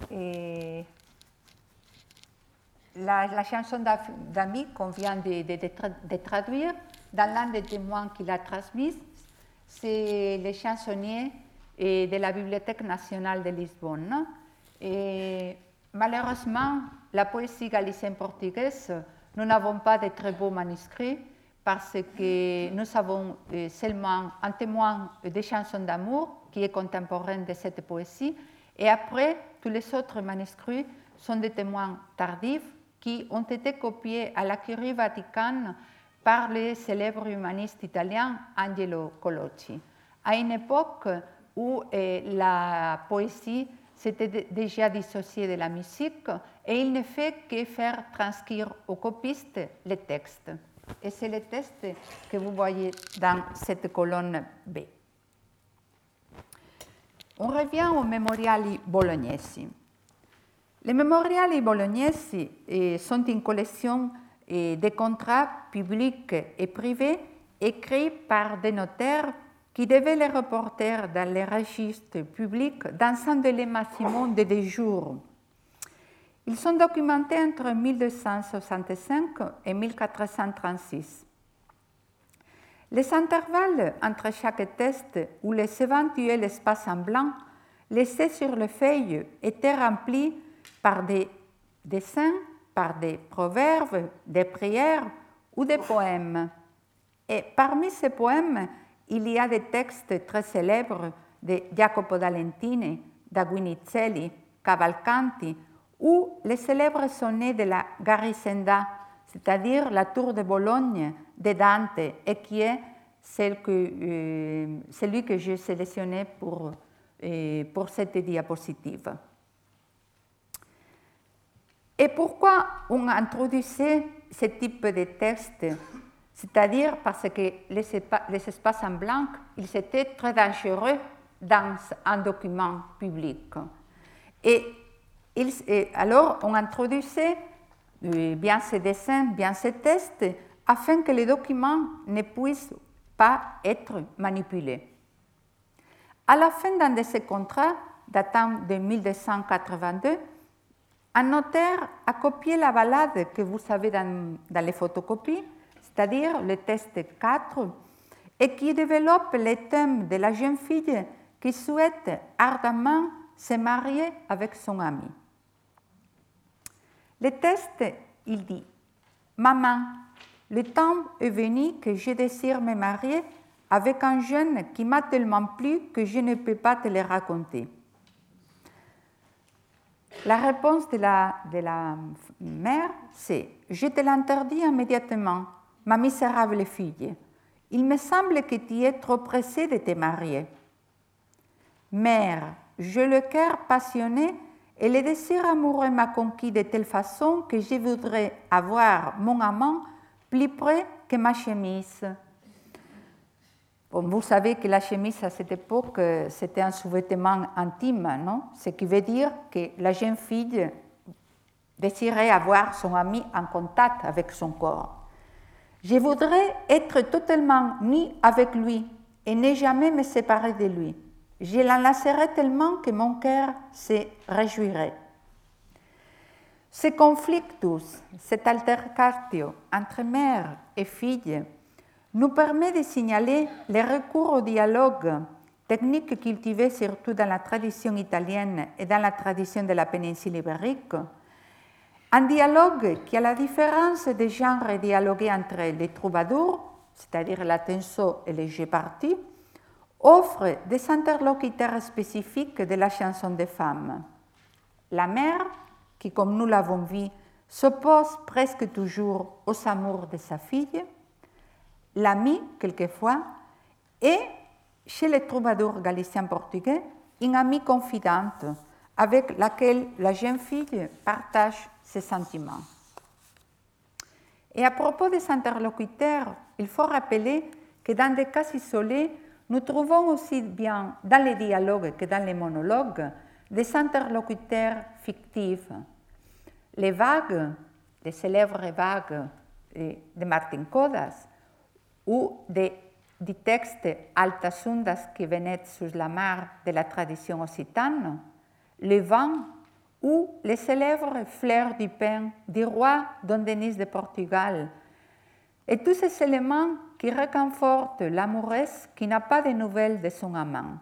chanson d'Ami qu'on vient de traduire. Dans l'un des témoins qu'il a transmis, c'est le chansonnier de la Bibliothèque nationale de Lisbonne. Et malheureusement, la poésie galicienne portugaise, nous n'avons pas de très beaux manuscrits parce que nous avons seulement un témoin des chansons d'amour qui est contemporain de cette poésie. Et après, tous les autres manuscrits sont des témoins tardifs qui ont été copiés à la Curie Vaticane par le célèbre humaniste italien Angelo Colocci, à une époque où la poésie s'était déjà dissociée de la musique et il ne fait que faire transcrire aux copistes les textes. Et c'est le texte que vous voyez dans cette colonne B. On revient aux Memoriali Bolognesi. Les Memoriali Bolognesi sont une collection de contrats publics et privés écrits par des notaires qui devaient les reporter dans les registres publics dans un délai maximum de 2 jours. Ils sont documentés entre 1265 et 1436. Les intervalles entre chaque texte ou les éventuels espaces en blanc laissés sur les feuilles étaient remplis par des dessins, par des proverbes, des prières ou des poèmes. Et parmi ces poèmes, il y a des textes très célèbres de Jacopo d'Alentine, da Guinizelli, Cavalcanti, ou les célèbres sonnets de la Garisenda, c'est-à-dire la tour de Bologne de Dante, et qui est celui que j'ai sélectionné pour cette diapositive. Et pourquoi on introduisait ce type de texte? C'est-à-dire parce que les espaces en blanc, ils étaient très dangereux dans un document public. Et alors, on introduisait bien ces dessins, bien ces textes, afin que les documents ne puissent pas être manipulés. À la fin d'un de ces contrats, datant de 1282, un notaire a copié la ballade que vous avez dans les photocopies, c'est-à-dire le texte 4, et qui développe les thèmes de la jeune fille qui souhaite ardemment se marier avec son ami. Le texte, il dit « Maman, le temps est venu que je désire me marier avec un jeune qui m'a tellement plu que je ne peux pas te le raconter. » La réponse de la mère, c'est « Je te l'interdis immédiatement, ma misérable fille. Il me semble que tu es trop pressée de te marier. » Mère, j'ai le cœur passionné et le désir amoureux m'a conquis de telle façon que je voudrais avoir mon amant plus près que ma chemise. Bon, vous savez que la chemise à cette époque, c'était un sous-vêtement intime, non? Ce qui veut dire que la jeune fille désirait avoir son ami en contact avec son corps. Je voudrais être totalement nue avec lui et ne jamais me séparer de lui. Je l'enlacerais tellement que mon cœur se réjouirait. Ce conflictus, cette altercatio entre mère et fille, nous permet de signaler les recours au dialogue, technique cultivée surtout dans la tradition italienne et dans la tradition de la péninsule ibérique, un dialogue qui, à la différence des genres dialogués entre les troubadours, c'est-à-dire l'attenso et les jeux partis, offre des interlocuteurs spécifiques de la chanson des femmes. La mère, qui, comme nous l'avons vu, s'oppose presque toujours aux amours de sa fille, l'amie, quelquefois, et, chez les troubadours galiciens portugais, une amie confidente avec laquelle la jeune fille partage ses sentiments. Et à propos des interlocuteurs, il faut rappeler que dans des cas isolés, nous trouvons aussi bien dans les dialogues que dans les monologues des interlocuteurs fictifs. Les vagues, les célèbres vagues de Martin Codas ou du texte Altas ondas qui venaient sur la mer de la tradition occitane, le vent ou les célèbres fleurs du pin du roi Don Denis de Portugal, et tous ces éléments qui réconfortent l'amoureuse qui n'a pas de nouvelles de son amant.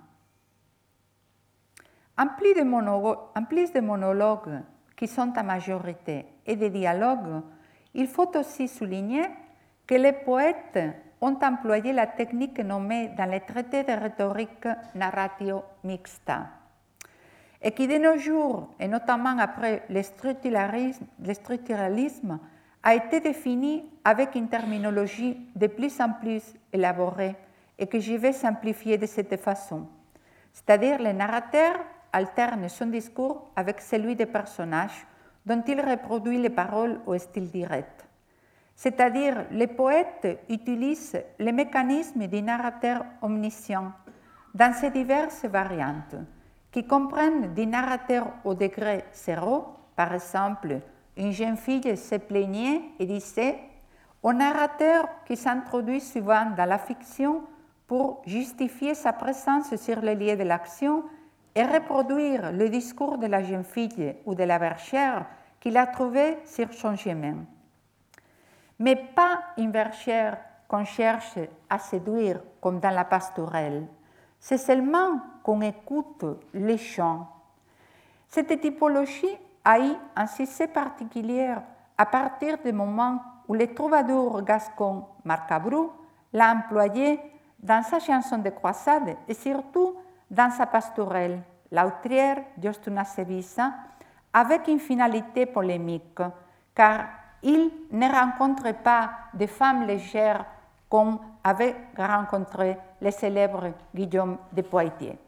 En plus de monologues qui sont en majorité et de dialogues, il faut aussi souligner que les poètes ont employé la technique nommée dans les traités de rhétorique narratio mixta, et qui de nos jours, et notamment après le structuralisme, a été définie avec une terminologie de plus en plus élaborée et que je vais simplifier de cette façon. C'est-à-dire le narrateur alterne son discours avec celui des personnages dont il reproduit les paroles au style direct. C'est-à-dire les poètes utilisent les mécanismes du narrateur omniscient dans ses diverses variantes, qui comprennent du narrateur au degré 0, par exemple, une jeune fille se plaignait et disait, au narrateur qui s'introduit souvent dans la fiction pour justifier sa présence sur le lieu de l'action et reproduire le discours de la jeune fille ou de la bergère qu'il a trouvé sur son chemin. Mais pas une bergère qu'on cherche à séduire comme dans la pastorelle. C'est seulement qu'on écoute les chants. Cette typologie a eu un succès particulier à partir du moment où le troubadour gascon Marc Abreu l'a employé dans sa chanson de croisade et surtout dans sa pastorelle, L'autrière Jostuna Sevissa, avec une finalité polémique, car il ne rencontrait pas de femmes légères comme avait rencontré le célèbre Guillaume de Poitiers.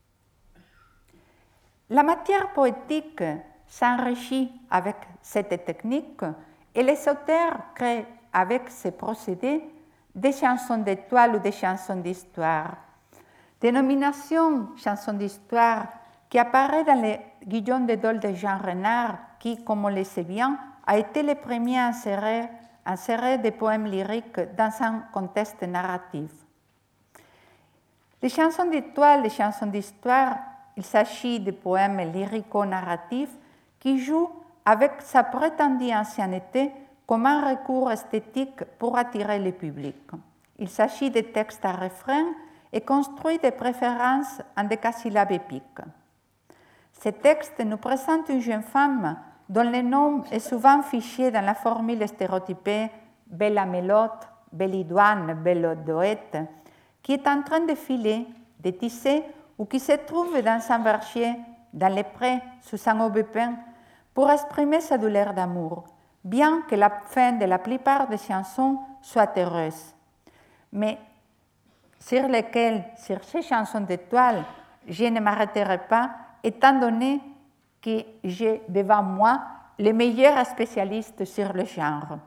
La matière poétique s'enrichit avec cette technique et les auteurs créent avec ces procédés des chansons d'étoiles ou des chansons d'histoire. Dénomination chanson d'histoire qui apparaît dans le Guillaume de Dole de Jean Renard, qui, comme on le sait bien, a été le premier à insérer des poèmes lyriques dans un contexte narratif. Les chansons d'étoiles, les chansons d'histoire, il s'agit de poèmes lyrico-narratifs qui jouent avec sa prétendue ancienneté comme un recours esthétique pour attirer le public. Il s'agit de textes à refrain et construits de préférence en décasyllabes épiques. Ces textes nous présentent une jeune femme dont le nom est souvent fiché dans la formule stéréotypée « Bella Melotte »,« Bellidoine »,« Bellodoette », qui est en train de filer, de tisser ou qui se trouve dans un verger, dans les prés, sous un aubépin, pour exprimer sa douleur d'amour, bien que la fin de la plupart des chansons soit heureuse. Mais sur ces chansons d'étoiles, je ne m'arrêterai pas, étant donné que j'ai devant moi les meilleurs spécialistes sur le genre.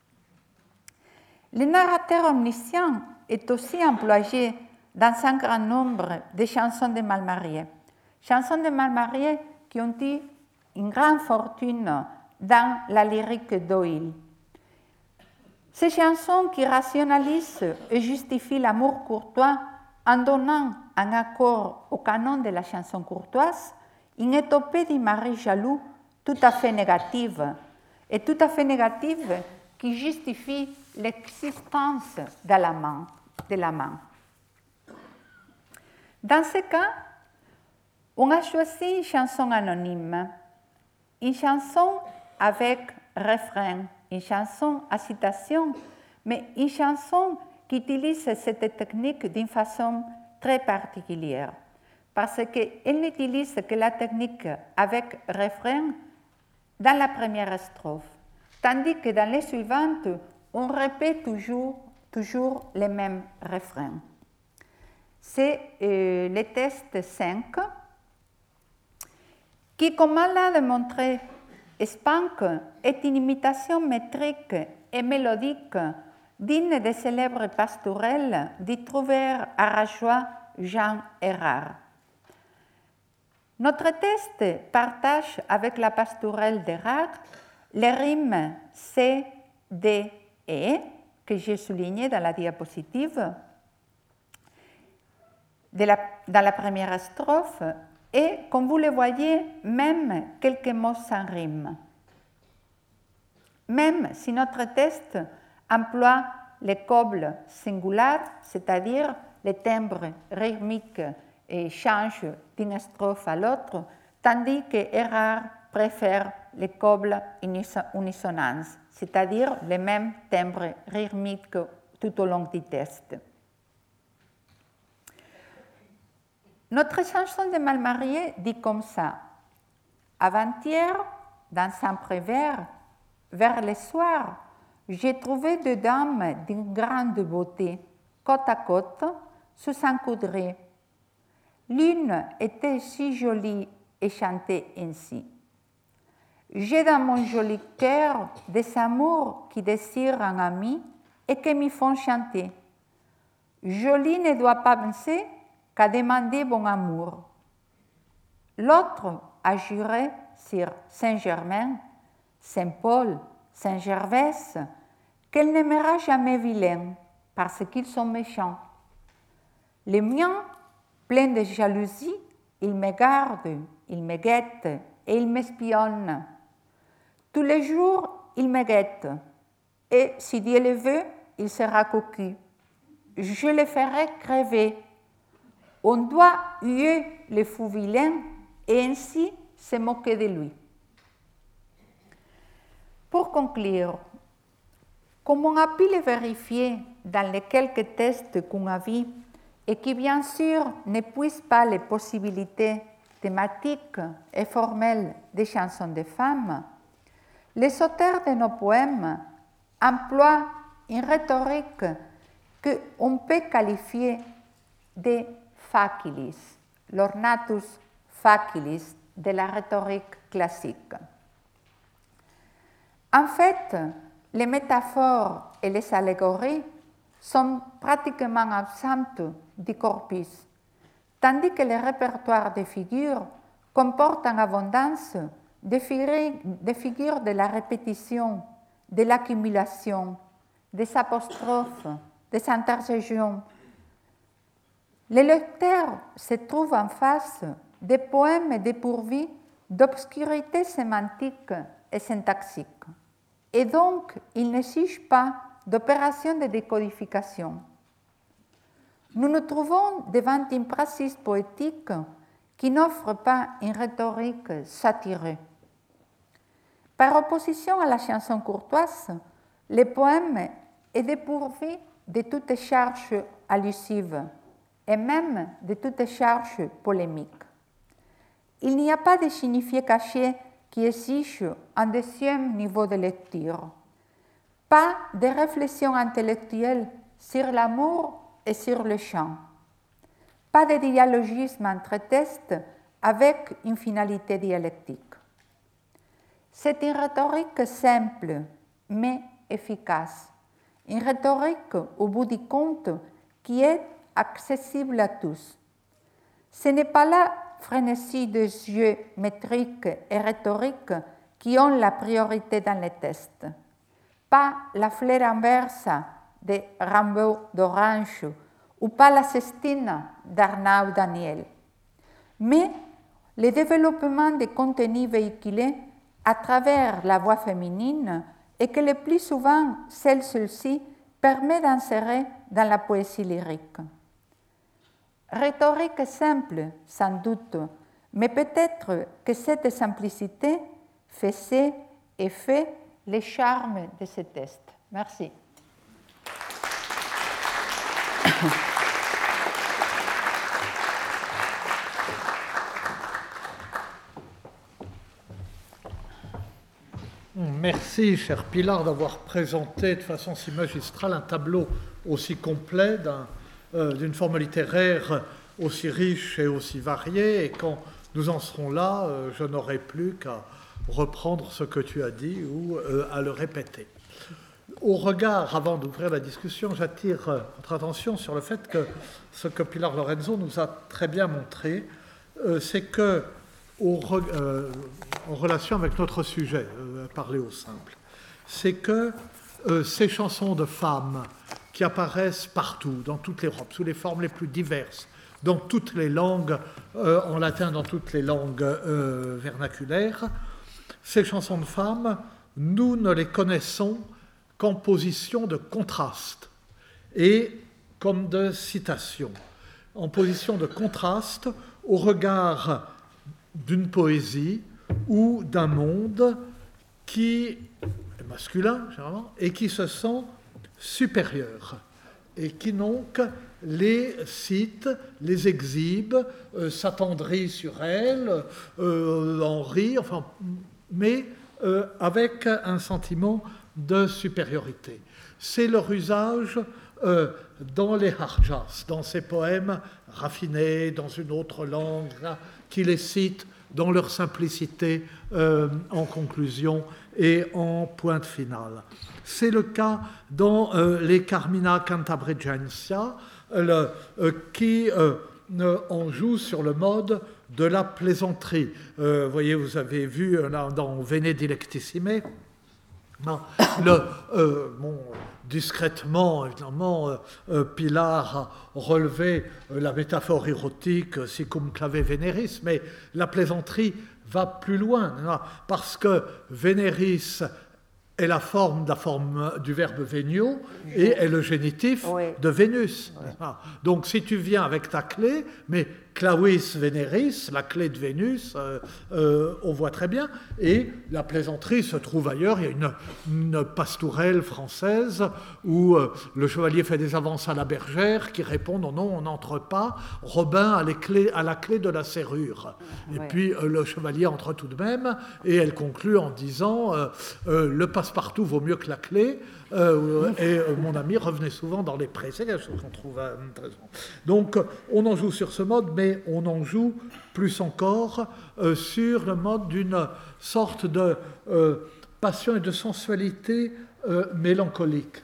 Le narrateur omniscient est aussi employé dans un grand nombre de chansons de mal-mariés. Chansons de mal-mariés qui ont eu une grande fortune dans la lyrique d'Oïl. Ces chansons qui rationalisent et justifient l'amour courtois en donnant un accord au canon de la chanson courtoise, une étopée du mari jaloux tout à fait négative, et tout à fait négative qui justifie l'existence de l'amant. Dans ce cas, on a choisi une chanson anonyme, une chanson avec refrain, une chanson à citation, mais une chanson qui utilise cette technique d'une façon très particulière, parce qu'elle n'utilise que la technique avec refrain dans la première strophe, tandis que dans les suivantes, on répète toujours les mêmes refrains. C'est le test 5, qui, comme l'a démontré Spank, est une imitation métrique et mélodique digne des célèbres pastourelles du trouvère aragois Jean Erard. Notre test partage avec la pastourelle d'Erard les rimes C, D, E, que j'ai soulignées dans la diapositive, dans la première strophe, et, comme vous le voyez, même quelques mots sans rime. Même si notre test emploie les cobles singulaires, c'est-à-dire les timbres rythmiques et changent d'une strophe à l'autre, tandis que Erard préfère les cobles unisonants, c'est-à-dire les mêmes timbres rythmiques tout au long du test. Notre chanson de mal marié dit comme ça. Avant-hier, dans un prévert, vers le soir, j'ai trouvé deux dames d'une grande beauté, côte à côte, sous un coudrier. L'une était si jolie et chantait ainsi. J'ai dans mon joli cœur des amours qui désirent un ami et qui m'y font chanter. Jolie ne doit pas penser qu'à demander bon amour. L'autre a juré sur Saint-Germain, Saint-Paul, Saint-Gervais, qu'elle n'aimera jamais vilain, parce qu'ils sont méchants. Les miens, pleins de jalousie, ils me gardent, ils me guettent et ils m'espionnent. Tous les jours, ils me guettent, et si Dieu le veut, il sera cocu. Je le ferai crever. On doit huer le fou vilain et ainsi se moquer de lui. Pour conclure, comme on a pu le vérifier dans les quelques tests qu'on a vus et qui bien sûr n'épuisent pas les possibilités thématiques et formelles des chansons de femmes, les auteurs de nos poèmes emploient une rhétorique qu'on peut qualifier de facilis, l'ornatus facilis de la rhétorique classique. En fait, les métaphores et les allégories sont pratiquement absentes du corpus, tandis que le répertoire des figures comporte en abondance des figures de la répétition, de l'accumulation, des apostrophes, des interjections. Les lecteurs se trouvent en face des poèmes dépourvus d'obscurité sémantique et syntaxique, et donc ils n'exigent pas d'opération de décodification. Nous nous trouvons devant une praxis poétique qui n'offre pas une rhétorique saturée. Par opposition à la chanson courtoise, le poème est dépourvu de toute charge allusive et même de toute charge polémique. Il n'y a pas de signifié caché qui exige un deuxième niveau de lecture, pas de réflexion intellectuelle sur l'amour et sur le chant, pas de dialogisme entre textes avec une finalité dialectique. C'est une rhétorique simple, mais efficace, une rhétorique, au bout du compte, qui est accessible à tous. Ce n'est pas la frénésie des jeux métriques et rhétoriques qui ont la priorité dans les tests, pas la fleur inverse de Rimbaud d'Orange ou pas la Sestine d'Arnaud Daniel, mais le développement des contenus véhiculés à travers la voix féminine et que le plus souvent celle-ci permet d'insérer dans la poésie lyrique. Rhétorique simple, sans doute, mais peut-être que cette simplicité faisait et fait le charme de ce test. Merci. Merci, cher Pilar, d'avoir présenté de façon si magistrale un tableau aussi complet d'une forme littéraire aussi riche et aussi variée. Et quand nous en serons là, je n'aurai plus qu'à reprendre ce que tu as dit ou à le répéter. Au regard, avant d'ouvrir la discussion, j'attire votre attention sur le fait que ce que Pilar Lorenzo nous a très bien montré, c'est que en relation avec notre sujet, parler au simple, c'est que ces chansons de femmes qui apparaissent partout, dans toute l'Europe, sous les formes les plus diverses, dans toutes les langues, en latin, dans toutes les langues vernaculaires, ces chansons de femmes, nous ne les connaissons qu'en position de contraste et comme de citation, en position de contraste au regard d'une poésie ou d'un monde qui est masculin, généralement, et qui se sent supérieur, et qui donc les cite, les exhibe, s'attendrit sur elles, en rit, enfin, mais avec un sentiment de supériorité. C'est leur usage dans les harjas, dans ces poèmes raffinés, dans une autre langue, là, qui les cite dans leur simplicité en conclusion et en pointe finale. C'est le cas dans les Carmina Cantabrigensia, qui en joue sur le mode de la plaisanterie. Vous voyez, vous avez vu là, dans Vene Dilectissime, discrètement, évidemment, Pilar a relevé la métaphore érotique, sicum clave veneris, mais la plaisanterie va plus loin, parce que veneris est la forme du verbe venio et est le génitif de Vénus. Oui. Donc si tu viens avec ta clé, mais clavis veneris, la clé de Vénus, on voit très bien, et la plaisanterie se trouve ailleurs. Il y a une pastourelle française où le chevalier fait des avances à la bergère qui répond non, on n'entre pas, Robin a la clé de la serrure. Et puis le chevalier entre tout de même, et elle conclut en disant le passe-partout vaut mieux que la clé, et mon ami revenait souvent dans les prés. C'est quelque chose qu'on trouve intéressant. Donc on en joue sur ce mode, mais on en joue plus encore sur le mode d'une sorte de passion et de sensualité mélancolique.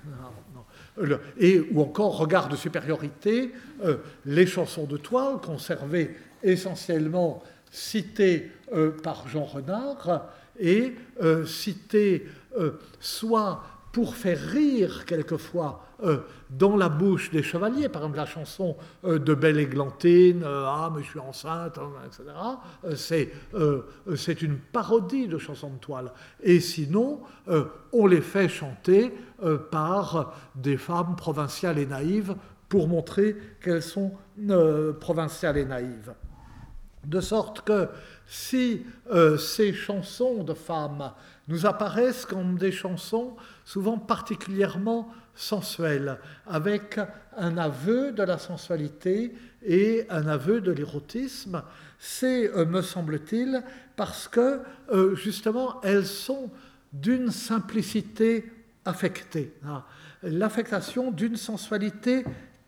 Ou encore regard de supériorité, les chansons de toile conservées essentiellement citées par Jean Renard et citées soit pour faire rire quelquefois dans la bouche des chevaliers, par exemple la chanson de Belle Églantine, ah mais je suis enceinte, etc. C'est une parodie de chansons de toile. Et sinon, on les fait chanter par des femmes provinciales et naïves pour montrer qu'elles sont provinciales et naïves. De sorte que si ces chansons de femmes nous apparaissent comme des chansons souvent particulièrement sensuelles, avec un aveu de la sensualité et un aveu de l'érotisme, c'est, me semble-t-il, parce que justement elles sont d'une simplicité affectée, l'affectation d'une sensualité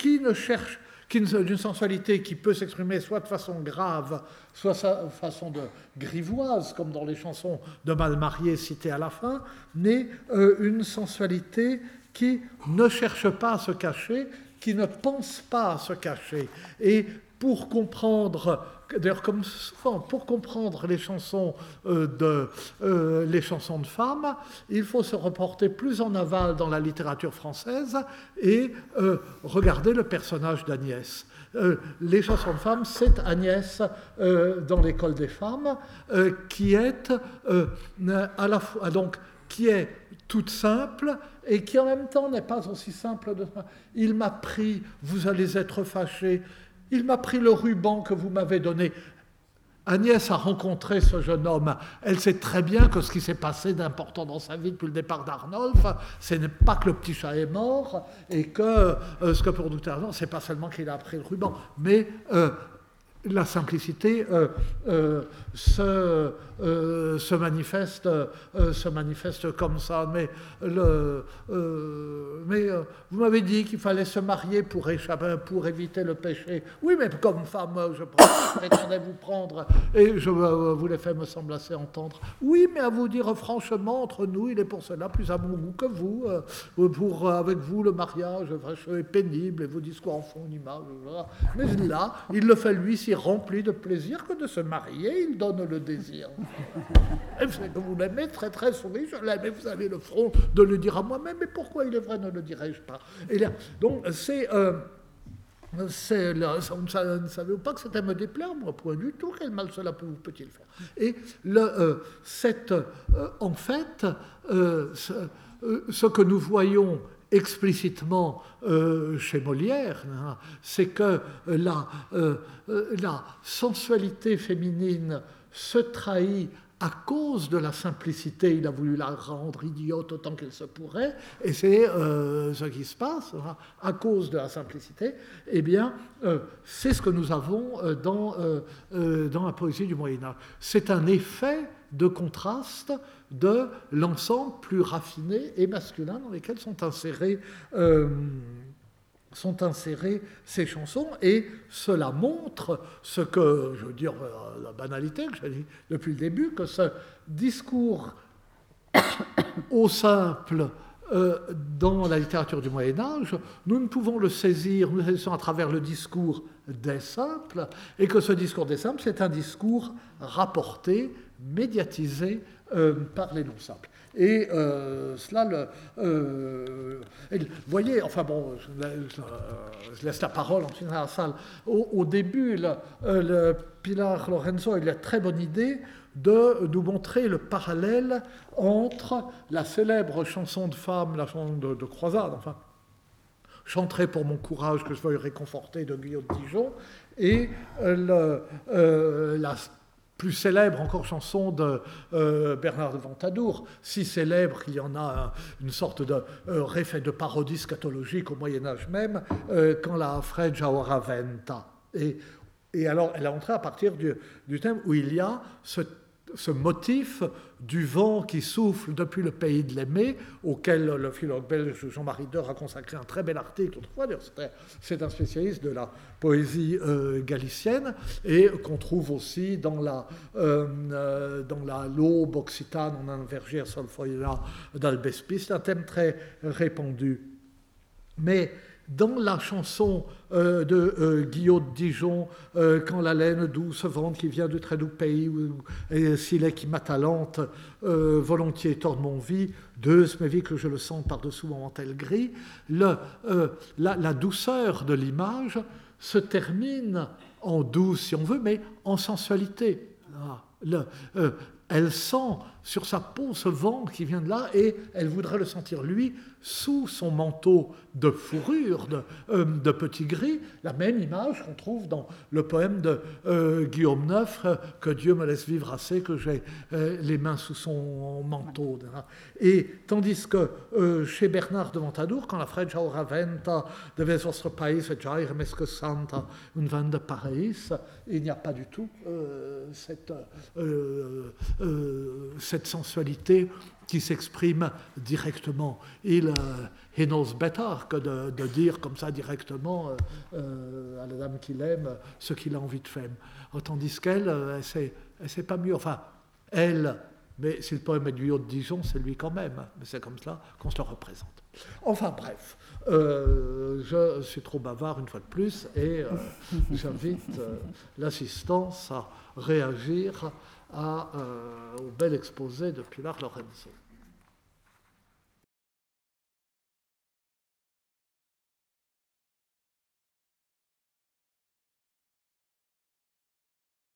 d'une sensualité qui peut s'exprimer soit de façon grave, soit de façon grivoise, comme dans les chansons de Malmarié citées à la fin, mais une sensualité qui ne cherche pas à se cacher, qui ne pense pas à se cacher. Et pour comprendre, d'ailleurs comme souvent, pour comprendre les chansons de femmes, il faut se reporter plus en aval dans la littérature française et regarder le personnage d'Agnès. Les chansons de femmes, c'est Agnès dans l'école des femmes, qui est à la fois, donc qui est toute simple et qui en même temps n'est pas aussi simple. Il m'a pris, vous allez être fâchés. Il m'a pris le ruban que vous m'avez donné. Agnès a rencontré ce jeune homme. Elle sait très bien que ce qui s'est passé d'important dans sa vie depuis le départ d'Arnolphe, ce n'est pas que le petit chat est mort, et que ce que pour nous, c'est pas seulement qu'il a pris le ruban, mais la simplicité se manifeste comme ça. Mais vous m'avez dit qu'il fallait se marier pour éviter le péché. Oui, mais comme femme, je prétendais vous prendre, et je vous l'ai fait, me semble, assez entendre. Oui, mais à vous dire franchement, entre nous, il est pour cela plus à mon goût que vous. Avec vous, le mariage est pénible, et vos discours en font une image. Voilà. Mais là, il le fait lui si rempli de plaisir que de se marier, il donne le désir. Et vous l'aimez, très très souris, je l'aime, et vous avez le front de le dire à moi-même, mais pourquoi il est vrai, ne le dirais-je pas. Et là, donc, vous ne savez pas que c'était me déplaire, moi, point du tout, quel mal cela peut-il faire. Et en fait, ce que nous voyons explicitement chez Molière, hein, c'est que la sensualité féminine se trahit à cause de la simplicité. Il a voulu la rendre idiote autant qu'elle se pourrait, et c'est ce qui se passe, hein, à cause de la simplicité. Eh bien, c'est ce que nous avons dans la poésie du Moyen-Âge. C'est un effet de contraste de l'ensemble plus raffiné et masculin dans lesquels sont insérées ces chansons, et cela montre ce que, je veux dire, la banalité que j'ai dit depuis le début, que ce discours au simple dans la littérature du Moyen-Âge, nous ne pouvons le saisir, nous saisissons à travers le discours des simples, et que ce discours des simples, c'est un discours rapporté, médiatisé par les non-simples. Et cela, vous voyez, enfin bon, je laisse la parole en général à la salle. Au début, le Pilar Lorenzo a eu la très bonne idée de nous montrer le parallèle entre la célèbre chanson de femme, la chanson de croisade, enfin, chanterai pour mon courage que je veuille réconforter de Guillaume de Dijon, et la plus célèbre encore chanson de Bernard de Ventadour, si célèbre qu'il y en a une sorte de réfait de parodie scatologique au Moyen-Âge même, quand la Freggia ora venta. Et alors, elle a entré à partir du thème où il y a ce motif du vent qui souffle depuis le pays de l'Aimé, auquel le philologue belge Jean-Marie Deur a consacré un très bel article autrefois. C'est un spécialiste de la poésie galicienne, et qu'on trouve aussi dans la l'aube occitane en un verger solfoïla d'Albespie. C'est un thème très répandu. Mais dans la chanson de Guillaume de Dijon, quand la laine douce vente qui vient du très doux pays, et s'il est qui m'atalante, volontiers torne mon vie, Deus me vie que je le sens par-dessous mon mantel gris, la douceur de l'image se termine en douce, si on veut, mais en sensualité. Elle sent sur sa peau ce vent qui vient de là, et elle voudrait le sentir, lui, sous son manteau de fourrure, de petit gris, la même image qu'on trouve dans le poème de Guillaume IX, que Dieu me laisse vivre assez, que j'ai les mains sous son manteau. Et tandis que chez Bernard de Ventadour, quand la Freggia ora venta devait vostro país già remesque santa un vent de pareis, il n'y a pas du tout cette sensualité qui s'exprime directement. Il knows better que de dire comme ça directement à la dame qu'il aime ce qu'il a envie de faire. Tandis qu'elle, elle sait pas mieux. Enfin, elle, mais si le poème est du Haut de Dijon, c'est lui quand même. Mais c'est comme cela qu'on se le représente. Enfin bref, je suis trop bavard une fois de plus, et j'invite l'assistance à réagir au bel exposé de Pilar Lorenzo.